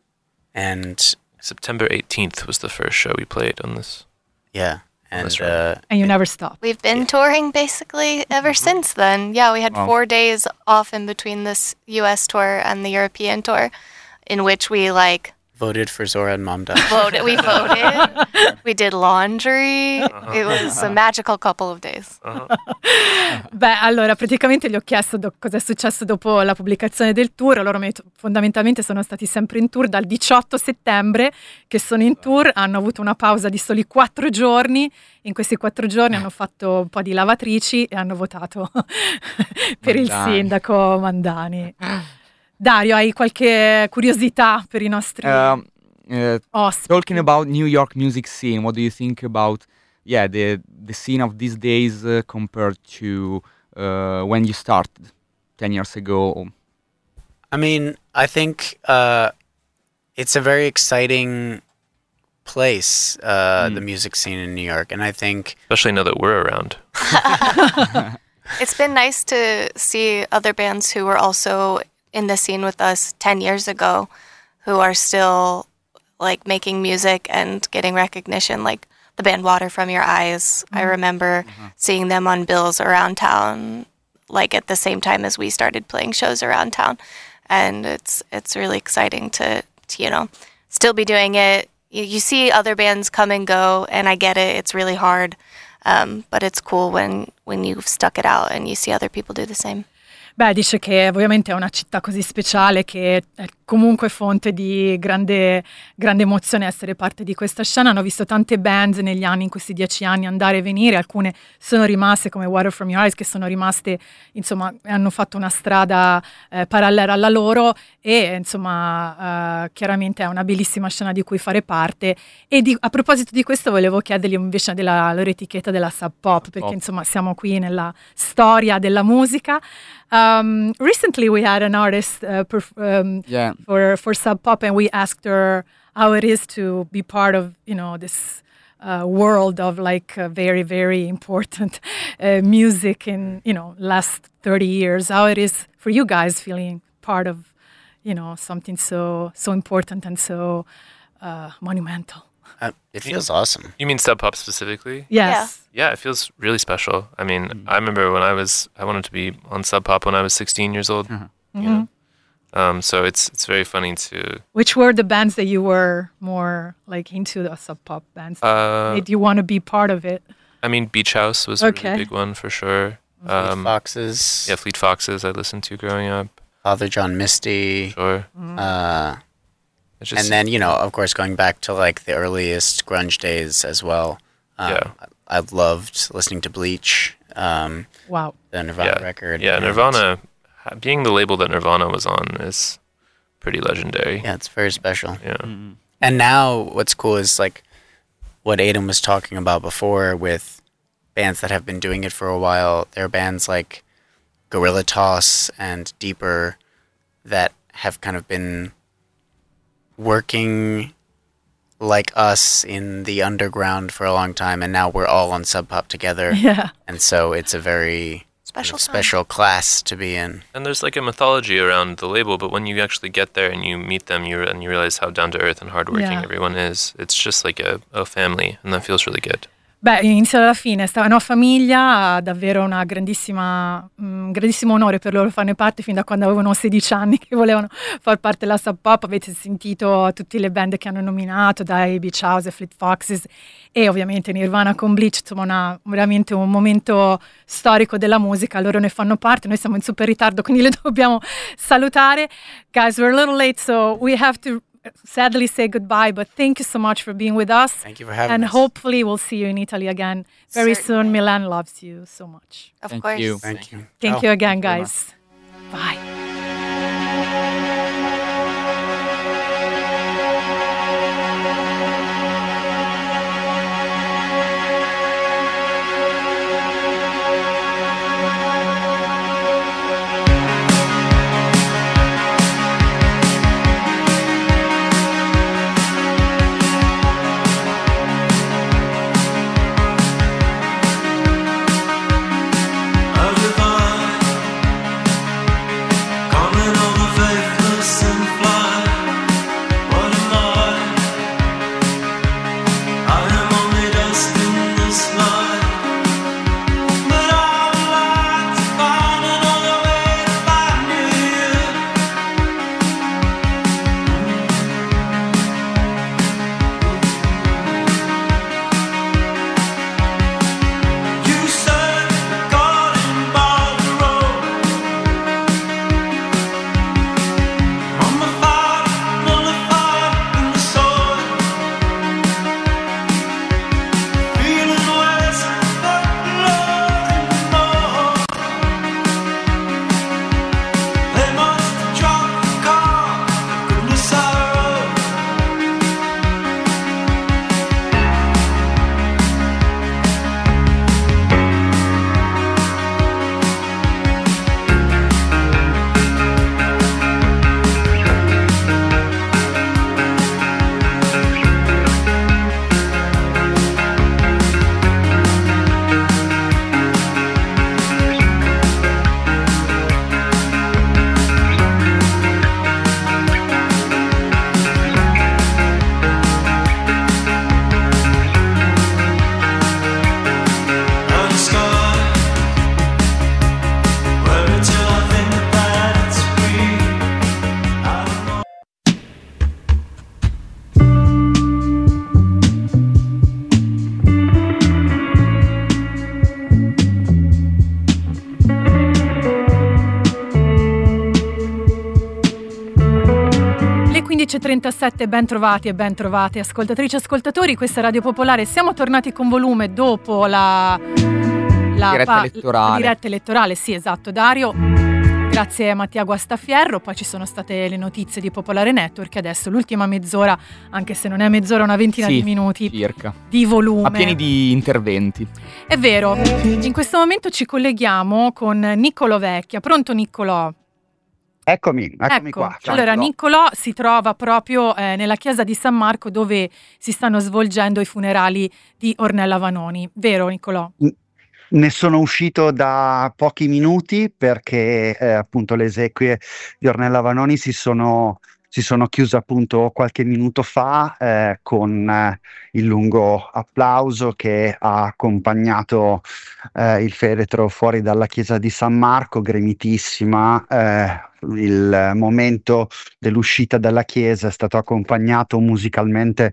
And September eighteenth was the first show we played on this. Yeah, and That's right. uh, And you never stopped. We've been touring basically ever since then. Yeah, we had Wow. four days off in between this U S tour and the European tour, in which we like Voted for Zora and Mom Dad. Voted. We voted. We did laundry. Uh-huh. It was a magical couple of days. Uh-huh. Beh, allora, praticamente gli ho chiesto do- cosa è successo dopo la pubblicazione del tour. Loro mi- fondamentalmente sono stati sempre in tour dal diciotto settembre che sono in tour, hanno avuto una pausa di soli quattro giorni. In questi quattro giorni hanno fatto un po' di lavatrici e hanno votato per il Mandani. sindaco Mandani. Dario, hai qualche curiosità per i nostri Um, uh, ospiti? talking about New York music scene, what do you think about yeah the the scene of these days uh, compared to uh, when you started ten years ago? I mean, I think uh, it's a very exciting place, uh, Mm. the music scene in New York, and I think Especially now that we're around. It's been nice to see other bands who were also in the scene with us ten years ago who are still like making music and getting recognition, like the band Water From Your Eyes. I remember seeing them on bills around town like at the same time as we started playing shows around town, and it's it's really exciting to, to you know still be doing it. You, you see other bands come and go, and I get it, it's really hard, um, but it's cool when when you've stuck it out and you see other people do the same. Beh, dice che ovviamente è una città così speciale che è comunque fonte di grande, grande emozione essere parte di questa scena. Hanno visto tante band negli anni, in questi dieci anni, andare e venire. Alcune sono rimaste come Water From Your Eyes, che sono rimaste, insomma, hanno fatto una strada eh, parallela alla loro e, insomma, eh, chiaramente è una bellissima scena di cui fare parte. E di, a proposito di questo volevo chiedergli invece della loro etichetta della Sub Pop, perché, Pop. insomma, siamo qui nella storia della musica. Um, recently we had an artist uh, perf- um, Yeah. for for Sub Pop, and we asked her how it is to be part of, you know, this uh, world of like uh, very very important uh, music in, you know, last thirty years. How it is for you guys feeling part of, you know, something so so important and so uh, monumental. uh, it feels awesome. You mean Sub Pop specifically? Yes. Yeah, it feels really special. I mean, I remember when I was, I wanted to be on Sub Pop when I was sixteen years old. Uh-huh. You know? Um, so it's it's very funny to. Which were the bands that you were more like into, the Sub Pop bands? Uh, Did you want to be part of it? I mean, Beach House was a Okay. really big one for sure. Fleet Um, Foxes, yeah, Fleet Foxes I listened to growing up. Father John Misty, Sure. uh, It's just, and then, you know, of course, going back to like the earliest grunge days as well. Um, Yeah. I, I've loved listening to Bleach, um, Wow. the Nirvana yeah, record. yeah, and- Nirvana, ha- being the label that Nirvana was on is pretty legendary. Yeah, it's very special. Yeah. And now what's cool is like what Aidan was talking about before with bands that have been doing it for a while. There are bands like Gorilla Toss and Deeper that have kind of been working like us in the underground for a long time, and now we're all on Sub Pop together. Yeah. And so it's a very Special kind of time. special class to be in. And there's like a mythology around the label, but when you actually get there and you meet them, you and you realize how down to earth and hardworking Yeah. everyone is. It's just like a, a family, and that feels really good. Beh, inizio alla fine, sta una famiglia, davvero una grandissima, un grandissimo onore per loro farne parte fin da quando avevano sedici anni che volevano far parte della Sub Pop. Avete sentito tutte le band che hanno nominato, dai Beach House, Fleet Foxes e ovviamente Nirvana con Bleach, insomma una, veramente un momento storico della musica, loro ne fanno parte, noi siamo in super ritardo quindi le dobbiamo salutare. Guys, we're a little late so we have to sadly say goodbye, but thank you so much for being with us. Thank you for having and us. hopefully we'll see you in Italy again very soon. Certainly. Milan loves you so much. Of Thank course. you. Thank you. Thank Ciao. you again, very guys. Bye. A divine undici e trentasette, ben trovati e ben trovate ascoltatrici e ascoltatori, questa è Radio Popolare, siamo tornati con volume dopo la, la, diretta, pa- elettorale. la diretta elettorale, sì esatto Dario, grazie a Mattia Guastafierro, poi ci sono state le notizie di Popolare Network e adesso l'ultima mezz'ora, anche se non è mezz'ora, una ventina sì, di minuti circa. Di volume. A pieni di interventi. È vero, in questo momento ci colleghiamo con Niccolò Vecchia, pronto Niccolò? Eccomi, eccomi ecco, qua. Ciao, allora Niccolò. Niccolò si trova proprio eh, nella chiesa di San Marco dove si stanno svolgendo i funerali di Ornella Vanoni, vero Niccolò? Ne sono uscito da pochi minuti perché eh, appunto le esequie di Ornella Vanoni si sono, si sono chiuse appunto qualche minuto fa eh, con eh, il lungo applauso che ha accompagnato eh, il feretro fuori dalla chiesa di San Marco, gremitissima. Eh, il momento dell'uscita dalla chiesa è stato accompagnato musicalmente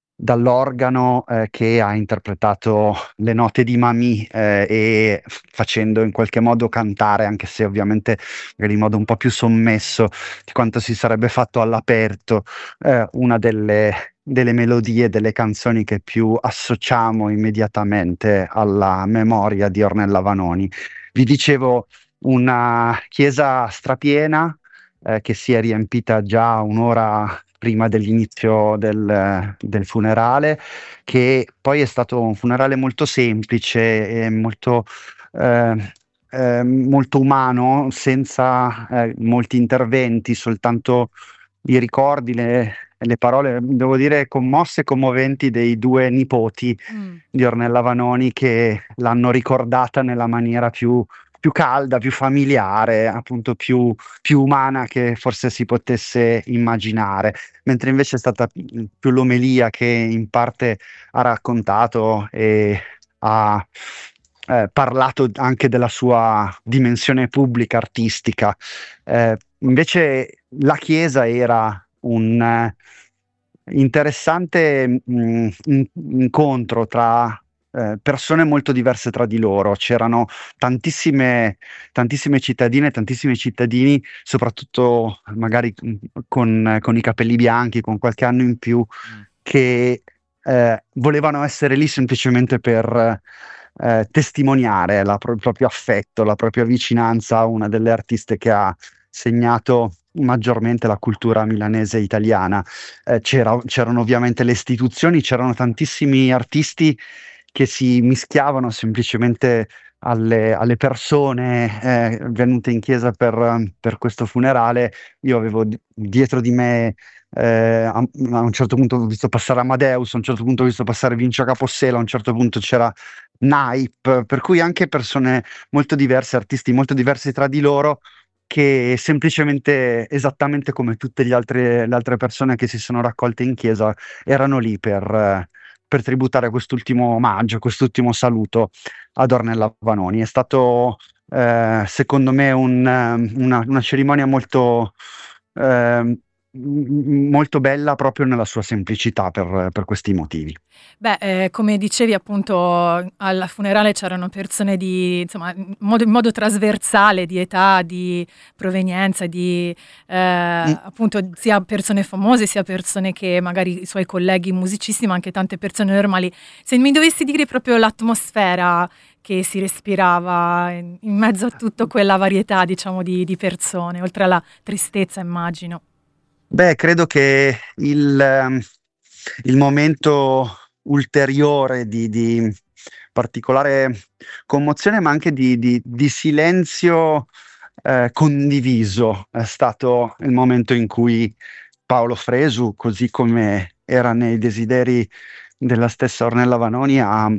dall'organo eh, che ha interpretato le note di Mamì eh, e facendo in qualche modo cantare, anche se ovviamente in modo un po' più sommesso di quanto si sarebbe fatto all'aperto, eh, una delle, delle melodie, delle canzoni che più associamo immediatamente alla memoria di Ornella Vanoni. Vi dicevo, una chiesa strapiena eh, che si è riempita già un'ora prima dell'inizio del, del funerale, che poi è stato un funerale molto semplice e molto, eh, eh, molto umano, senza eh, molti interventi, soltanto i ricordi, le, le parole, devo dire, commosse e commoventi dei due nipoti mm. di Ornella Vanoni che l'hanno ricordata nella maniera più più calda, più familiare, appunto più, più umana che forse si potesse immaginare, mentre invece è stata più l'omelia che in parte ha raccontato e ha eh, parlato anche della sua dimensione pubblica, artistica. Eh, invece la Chiesa era un eh, interessante mh, in- incontro tra Eh, persone molto diverse tra di loro. C'erano tantissime, tantissime cittadine, tantissimi cittadini, soprattutto magari con, con i capelli bianchi, con qualche anno in più, mm. che eh, volevano essere lì semplicemente per eh, testimoniare la pro- il proprio affetto, la propria vicinanza a una delle artiste che ha segnato maggiormente la cultura milanese e italiana. Eh, c'era, c'erano ovviamente le istituzioni, c'erano tantissimi artisti che si mischiavano semplicemente alle, alle persone eh, venute in chiesa per, per questo funerale. Io avevo di- dietro di me, eh, a, a un certo punto ho visto passare Amadeus, a un certo punto ho visto passare Vincio Capossela, a un certo punto c'era Naip, per cui anche persone molto diverse, artisti molto diversi tra di loro, che semplicemente, esattamente come tutte le altre, le altre persone che si sono raccolte in chiesa, erano lì per... Eh, per tributare quest'ultimo omaggio, quest'ultimo saluto ad Ornella Vanoni. È stato, eh, secondo me, un, una, una cerimonia molto, eh, molto bella proprio nella sua semplicità per, per questi motivi. Beh, eh, come dicevi appunto al funerale c'erano persone di, insomma, in modo, in modo trasversale, di età, di provenienza, di eh, mm. appunto sia persone famose sia persone che magari i suoi colleghi musicisti, ma anche tante persone normali. Se mi dovessi dire proprio l'atmosfera che si respirava in, in mezzo a tutta quella varietà, diciamo, di, di persone, oltre alla tristezza, immagino. Beh, credo che il, il momento ulteriore di, di particolare commozione, ma anche di, di, di silenzio eh, condiviso, è stato il momento in cui Paolo Fresu, così come era nei desideri della stessa Ornella Vanoni, ha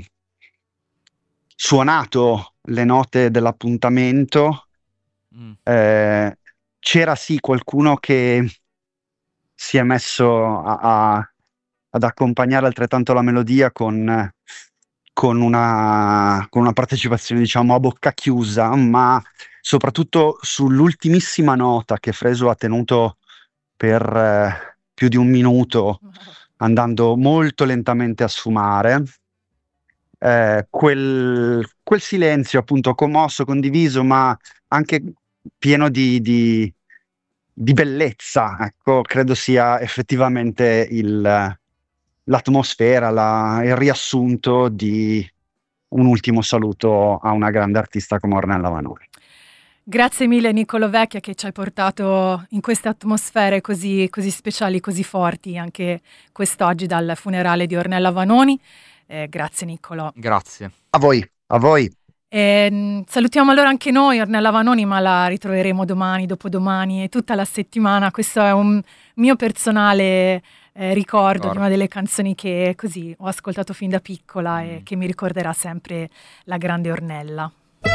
suonato le note dell'appuntamento. Mm. Eh, c'era sì qualcuno che si è messo a, a, ad accompagnare altrettanto la melodia con, con, una, con una partecipazione, diciamo, a bocca chiusa, ma soprattutto sull'ultimissima nota che Fresu ha tenuto per eh, più di un minuto, andando molto lentamente a sfumare. Eh, quel, quel silenzio appunto commosso, condiviso, ma anche pieno di, di di bellezza, ecco, credo sia effettivamente il, l'atmosfera, la, il riassunto di un ultimo saluto a una grande artista come Ornella Vanoni. Grazie mille Niccolo Vecchia che ci hai portato in queste atmosfere così, così speciali, così forti anche quest'oggi dal funerale di Ornella Vanoni. Eh, grazie Niccolo. Grazie. A voi, a voi. Eh, salutiamo allora anche noi Ornella Vanoni, ma la ritroveremo domani, dopodomani e tutta la settimana. Questo è un mio personale eh, ricordo Ricordo. di una delle canzoni che così ho ascoltato fin da piccola Mm. e che mi ricorderà sempre la grande Ornella.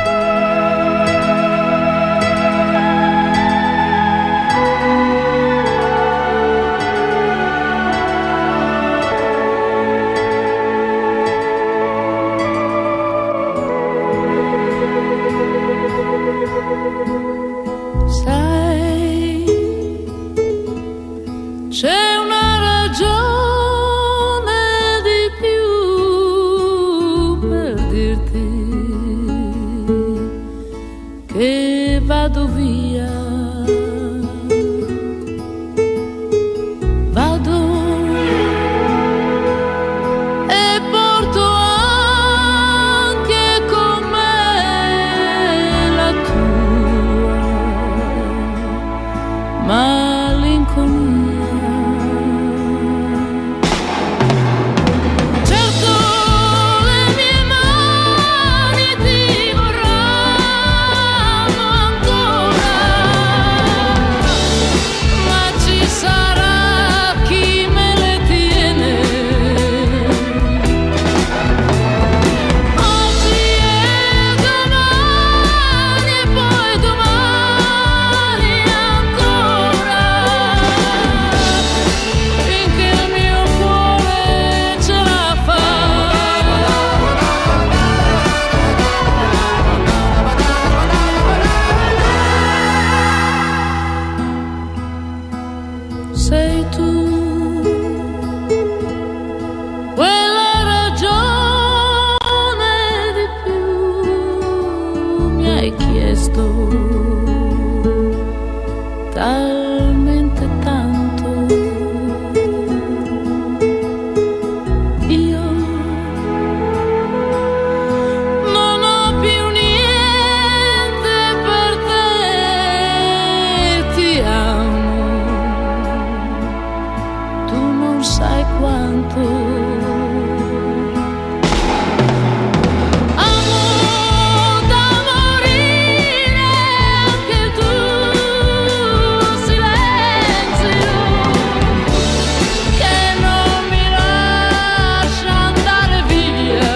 Sai, c'è una ragione di più per dirti che vado via, vado e porto anche con me la tua malinconia. Certo le mie mani ti vorranno ancora, ma ci sarà chi me le tiene. Oggi e domani e poi domani ancora, finché il mio cuore ce la fa. Sei tu quella ragione di più, mi hai chiesto talmente tanto. Io non ho più niente per te, ti amo, tu non sai quanto. Amo da morire anche il tuo silenzio, che non mi lascia andare via.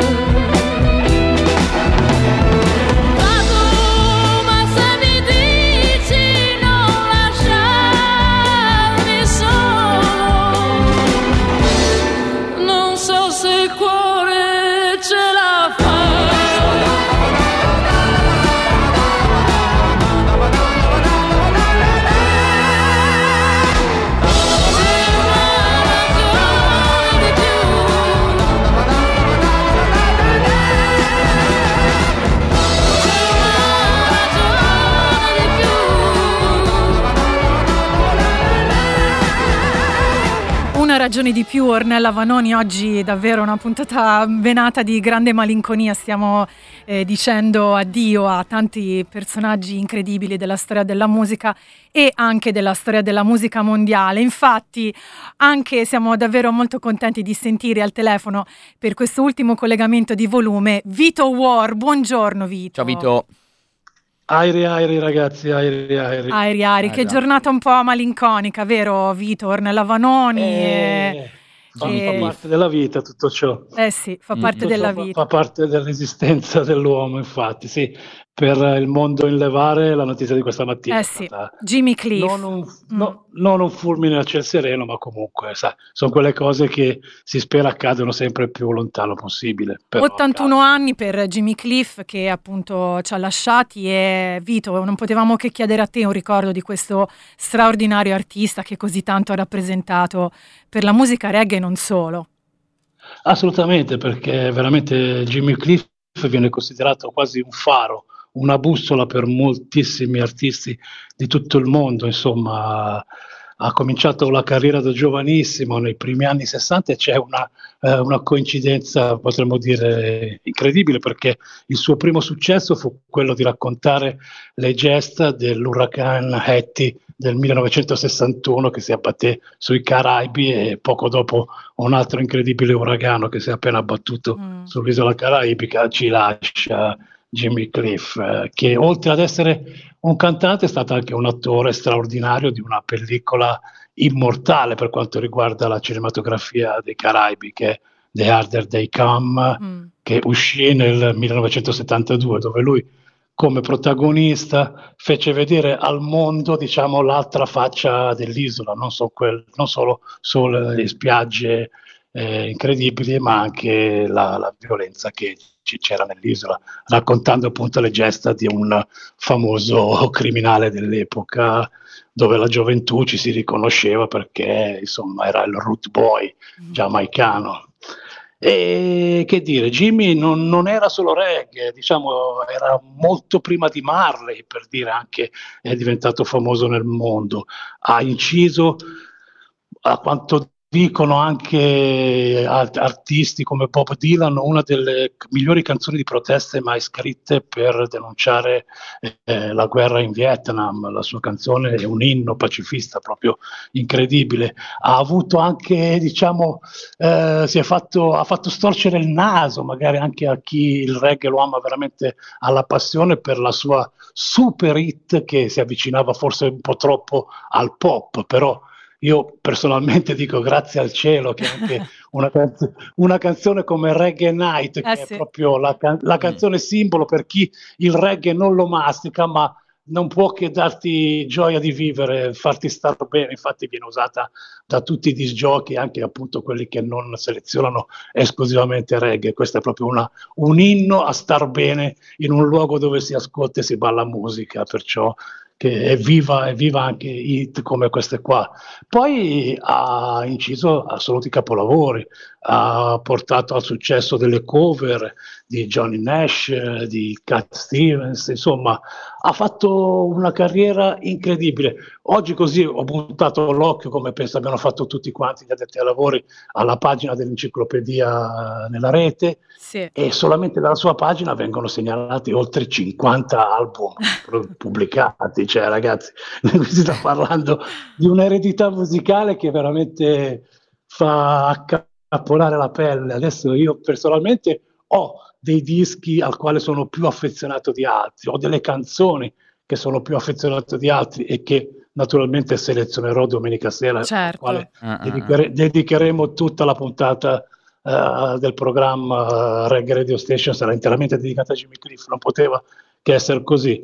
Vado, ma se mi dici non lasciarmi solo, non so se il cuore ce la fa. Una ragione di più, Ornella Vanoni. Oggi davvero una puntata venata di grande malinconia. Stiamo eh, dicendo addio a tanti personaggi incredibili della storia della musica e anche della storia della musica mondiale. Infatti anche siamo davvero molto contenti di sentire al telefono per questo ultimo collegamento di volume Vito War. Buongiorno Vito. Ciao Vito. Airi, airi ragazzi, airi, airi. Airi, airi, che giornata un po' malinconica, vero Vito? Ornella Vanoni Eh, fa, e- fa parte della vita tutto ciò. Eh sì, fa parte Tutto della ciò fa- vita. Fa parte dell'esistenza dell'uomo, infatti, sì. Per il mondo in levare la notizia di questa mattina Eh è sì, stata Jimmy Cliff. non un, no- non un fulmine a ciel sereno, ma comunque, sai, sono quelle cose che si spera accadano sempre più lontano possibile. Però ottantuno anni per Jimmy Cliff che appunto ci ha lasciati. E Vito, non potevamo che chiedere a te un ricordo di questo straordinario artista che così tanto ha rappresentato per la musica reggae e non solo. assolutamente, perché veramente Jimmy Cliff viene considerato quasi un faro, una bussola per moltissimi artisti di tutto il mondo, insomma. Ha cominciato la carriera da giovanissimo nei primi anni sessanta e c'è una, eh, una coincidenza, potremmo dire, incredibile, perché il suo primo successo fu quello di raccontare le gesta dell'uragano Hattie del millenovecentosessantuno che si abbatté sui Caraibi, e poco dopo un altro incredibile uragano che si è appena abbattuto mm. sull'isola caraibica ci lascia Jimmy Cliff, eh, che oltre ad essere un cantante è stato anche un attore straordinario di una pellicola immortale per quanto riguarda la cinematografia dei Caraibi, che è The Harder They Come, mm. che uscì nel millenovecentosettantadue, dove lui come protagonista fece vedere al mondo, diciamo, l'altra faccia dell'isola, non, so quel, non solo sole e spiagge eh, incredibili, ma anche la, la violenza che c'era nell'isola, raccontando appunto le gesta di un famoso criminale dell'epoca, dove la gioventù ci si riconosceva perché insomma era il root boy giamaicano. E che dire, Jimmy non, non era solo reggae, diciamo, era molto prima di Marley, per dire, anche è diventato famoso nel mondo, ha inciso, a quanto dicono anche artisti come Bob Dylan, una delle migliori canzoni di proteste mai scritte per denunciare eh, la guerra in Vietnam. La sua canzone è un inno pacifista proprio incredibile. Ha avuto anche, diciamo, eh, si è fatto, ha fatto storcere il naso magari anche a chi il reggae lo ama veramente alla passione, per la sua super hit che si avvicinava forse un po' troppo al pop, però io personalmente dico grazie al cielo che anche una, canz- una canzone come Reggae Night, che eh sì. è proprio la, can- la canzone simbolo per chi il reggae non lo mastica, ma non può che darti gioia di vivere, farti star bene. Infatti viene usata da tutti i disc jockey, anche appunto quelli che non selezionano esclusivamente reggae. Questo è proprio una, un inno a star bene in un luogo dove si ascolta e si balla musica, perciò che è viva, è viva anche hit come queste qua. Poi ha inciso assoluti capolavori, ha portato al successo delle cover di Johnny Nash, di Cat Stevens, insomma ha fatto una carriera incredibile. Oggi così ho buttato l'occhio, come penso abbiano fatto tutti quanti gli addetti ai lavori, alla pagina dell'enciclopedia nella rete, sì. e solamente dalla sua pagina vengono segnalati oltre cinquanta album pubblicati. Cioè ragazzi, si sta parlando di un'eredità musicale che veramente fa accapponare la pelle. Adesso io personalmente ho dei dischi al quale sono più affezionato di altri, ho delle canzoni che sono più affezionato di altri e che naturalmente selezionerò domenica sera, certo. al quale uh-uh. dedicare- dedicheremo tutta la puntata uh, del programma uh, Reggae Radio Station, sarà interamente dedicata a Jimmy Cliff, non poteva che essere così.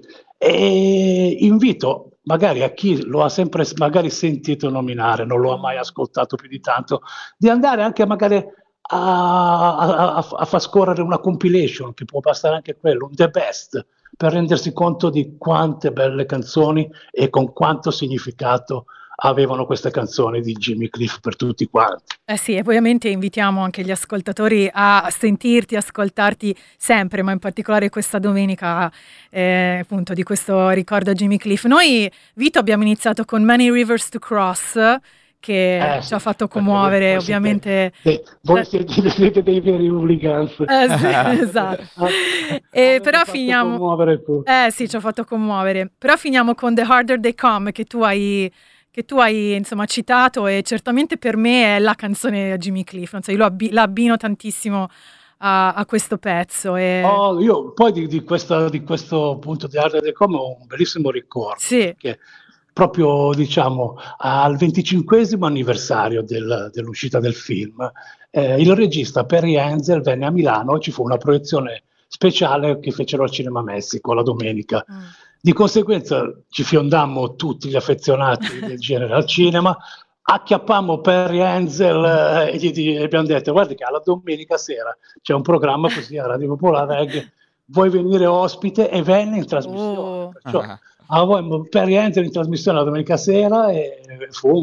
E invito magari a chi lo ha sempre magari sentito nominare, non lo ha mai ascoltato più di tanto, di andare anche magari a, a, a, a far scorrere una compilation, che può bastare anche quello, un The Best, per rendersi conto di quante belle canzoni e con quanto significato avevano queste canzoni di Jimmy Cliff per tutti quanti. Eh sì, e ovviamente invitiamo anche gli ascoltatori a sentirti, ascoltarti sempre, ma in particolare questa domenica eh, appunto di questo ricordo a Jimmy Cliff. Noi, Vito, abbiamo iniziato con Many Rivers to Cross, che eh, ci ha fatto commuovere, voi ovviamente. Siete, voi siete, siete dei veri hooligans. Eh, sì, esatto. E però finiamo. Eh sì, ci ha fatto commuovere. Però finiamo con The Harder They Come, che tu hai. che tu hai insomma citato, e certamente per me è la canzone di Jimmy Cliff, non so, io lo abbi- l'abbino tantissimo a, a questo pezzo. E... Oh, io poi di, di, questa, di questo punto di Harder They Come ho un bellissimo ricordo, sì. Che proprio diciamo al venticinquesimo anniversario del, dell'uscita del film, eh, il regista Perry Henzell venne a Milano e ci fu una proiezione speciale che fecero al Cinema Messico la domenica. Mm. Di conseguenza ci fiondammo tutti gli affezionati del genere al cinema, acchiappammo Perry Henzell eh, e gli, gli abbiamo detto: guarda che alla domenica sera c'è un programma così a Radio Popolare Reggae, vuoi venire ospite? E venne in trasmissione. Oh. Perciò avevamo Perry Henzell in trasmissione la domenica sera e fu una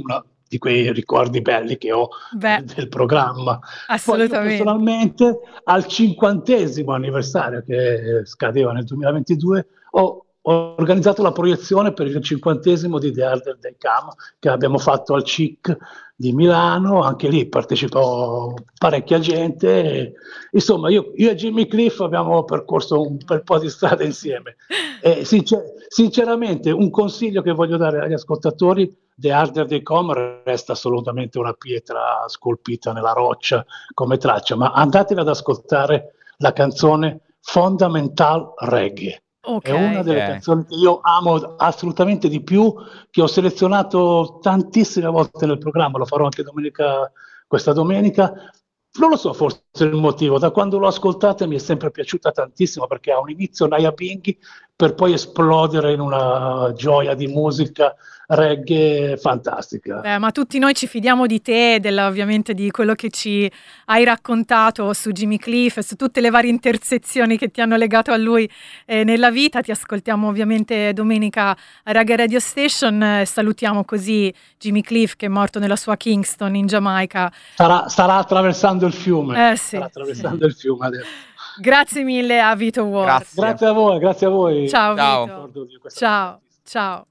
di quei ricordi belli che ho Beh, del programma. assolutamente. Poi io personalmente al cinquantesimo anniversario, che scadeva nel duemilaventidue, ho ho organizzato la proiezione per il cinquantesimo di The Harder They Come, che abbiamo fatto al C I C di Milano. Anche lì partecipò parecchia gente. E, insomma, io, io e Jimmy Cliff abbiamo percorso un bel po' di strada insieme. E sincer- sinceramente, un consiglio che voglio dare agli ascoltatori: The Harder They Come resta assolutamente una pietra scolpita nella roccia come traccia, ma andatela ad ascoltare la canzone Fundamental Reggae. Ok. È una delle Ok. canzoni che io amo assolutamente di più, che ho selezionato tantissime volte nel programma. Lo farò anche domenica, questa domenica. Non lo so, forse il motivo. Da quando l'ho ascoltata mi è sempre piaciuta tantissimo, perché ha un inizio Naya Binghi per poi esplodere in una gioia di musica reggae fantastica. Beh, ma tutti noi ci fidiamo di te, della, ovviamente di quello che ci hai raccontato su Jimmy Cliff e su tutte le varie intersezioni che ti hanno legato a lui eh, nella vita. Ti ascoltiamo ovviamente domenica a Reggae Radio Station. Eh, salutiamo così Jimmy Cliff, che è morto nella sua Kingston in Giamaica. Starà, starà attraversando il fiume. Eh, sì, starà attraversando il fiume adesso. Grazie mille a Vito Ward. Grazie. Grazie a voi, grazie a voi. Ciao, Ciao. Vito. Ricordo di questa Ciao, ciao.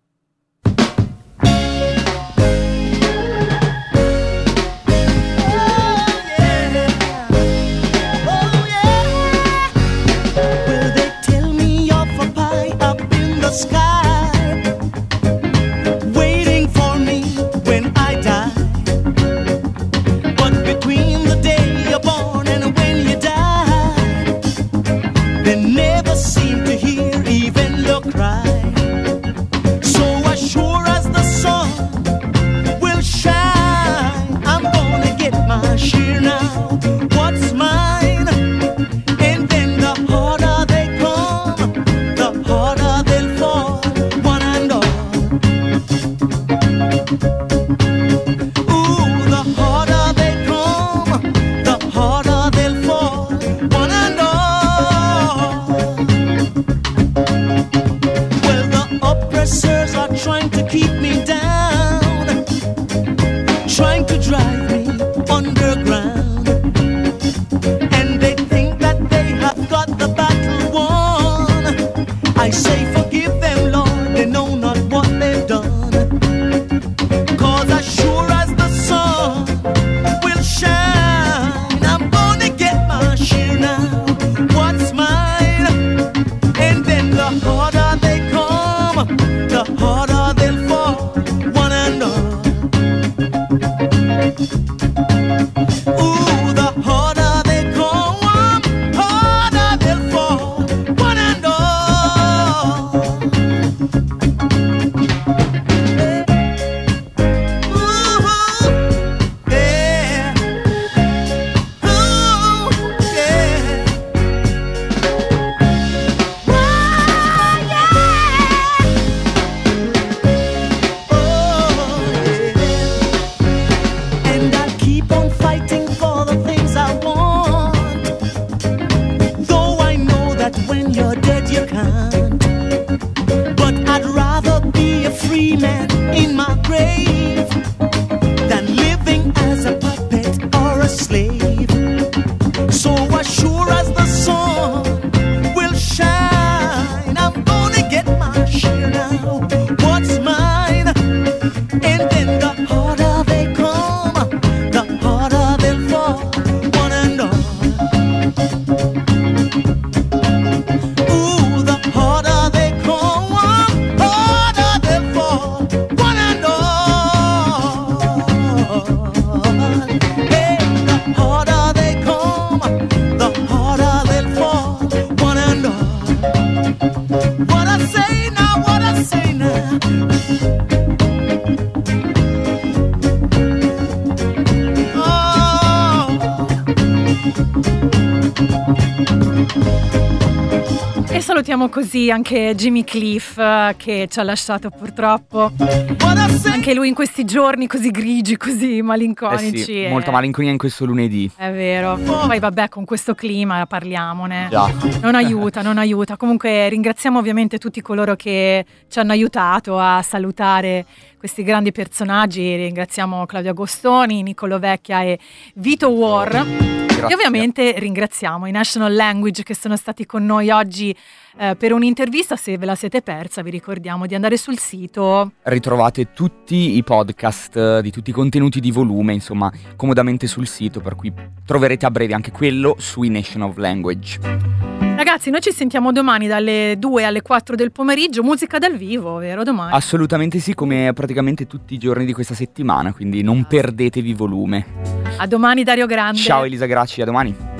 Will they tell me of a pie up in the sky, waiting for me when I die? But between the day you're born and when you die, they never seem to hear even the cry. So as sure as the sun will shine, I'm gonna get my share now. What's mine? And then the harder they come, the harder they'll fall, one and all. Ooh, the harder they come, the harder they'll fall, one and all. Well, the oppressors are trying to keep me down, trying to drive me underground. And they think that they have got the battle won. I say forgive them, Lord, they know not what they've done. Cause as sure as the sun will shine, I'm gonna get my share now. What's mine? And then the harder they come, the harder they'll fall, one and all. Ooh, the harder they come, harder they'll fall, one and all. Ooh, yeah. Ooh, yeah. Why, yeah. Oh, yeah. And I'll keep on fighting for the things I want, though I know that when you're dead you can't. But I'd rather be a free man in my grave than living as a puppet or a slave. So as sure as the sun will shine, I'm gonna get my share now. What's mine? And then the harder they come, the harder they'll fall, one and all. Ooh, the harder they come, harder they'll fall, one and all. Hey, the harder they come, the harder they'll fall, one and all. What I say now, what I say now. Oh. E salutiamo così anche Jimmy Cliff, eh, che ci ha lasciato purtroppo. Anche lui in questi giorni così grigi, così malinconici. Eh sì, e- molta malinconia in questo lunedì. È vero. Poi vabbè, con questo clima parliamone. Già. Non aiuta, non aiuta. Comunque ringraziamo ovviamente tutti coloro che ci hanno aiutato a salutare questi grandi personaggi. Ringraziamo Claudio Agostoni, Niccolo Vecchia e Vito War. E ovviamente ringraziamo i National Language che sono stati con noi oggi eh, per un'intervista. Se ve la siete persa, vi ricordiamo di andare sul sito. Ritrovate tutti i podcast eh, di tutti i contenuti di Volume, insomma, comodamente sul sito, per cui troverete a breve anche quello sui National Language. Ragazzi, noi ci sentiamo domani dalle due alle quattro del pomeriggio, musica dal vivo, vero? Domani. Assolutamente sì, come praticamente tutti i giorni di questa settimana, quindi non perdetevi Volume. A domani, Dario Grande. Ciao Elisa Gracci, a domani.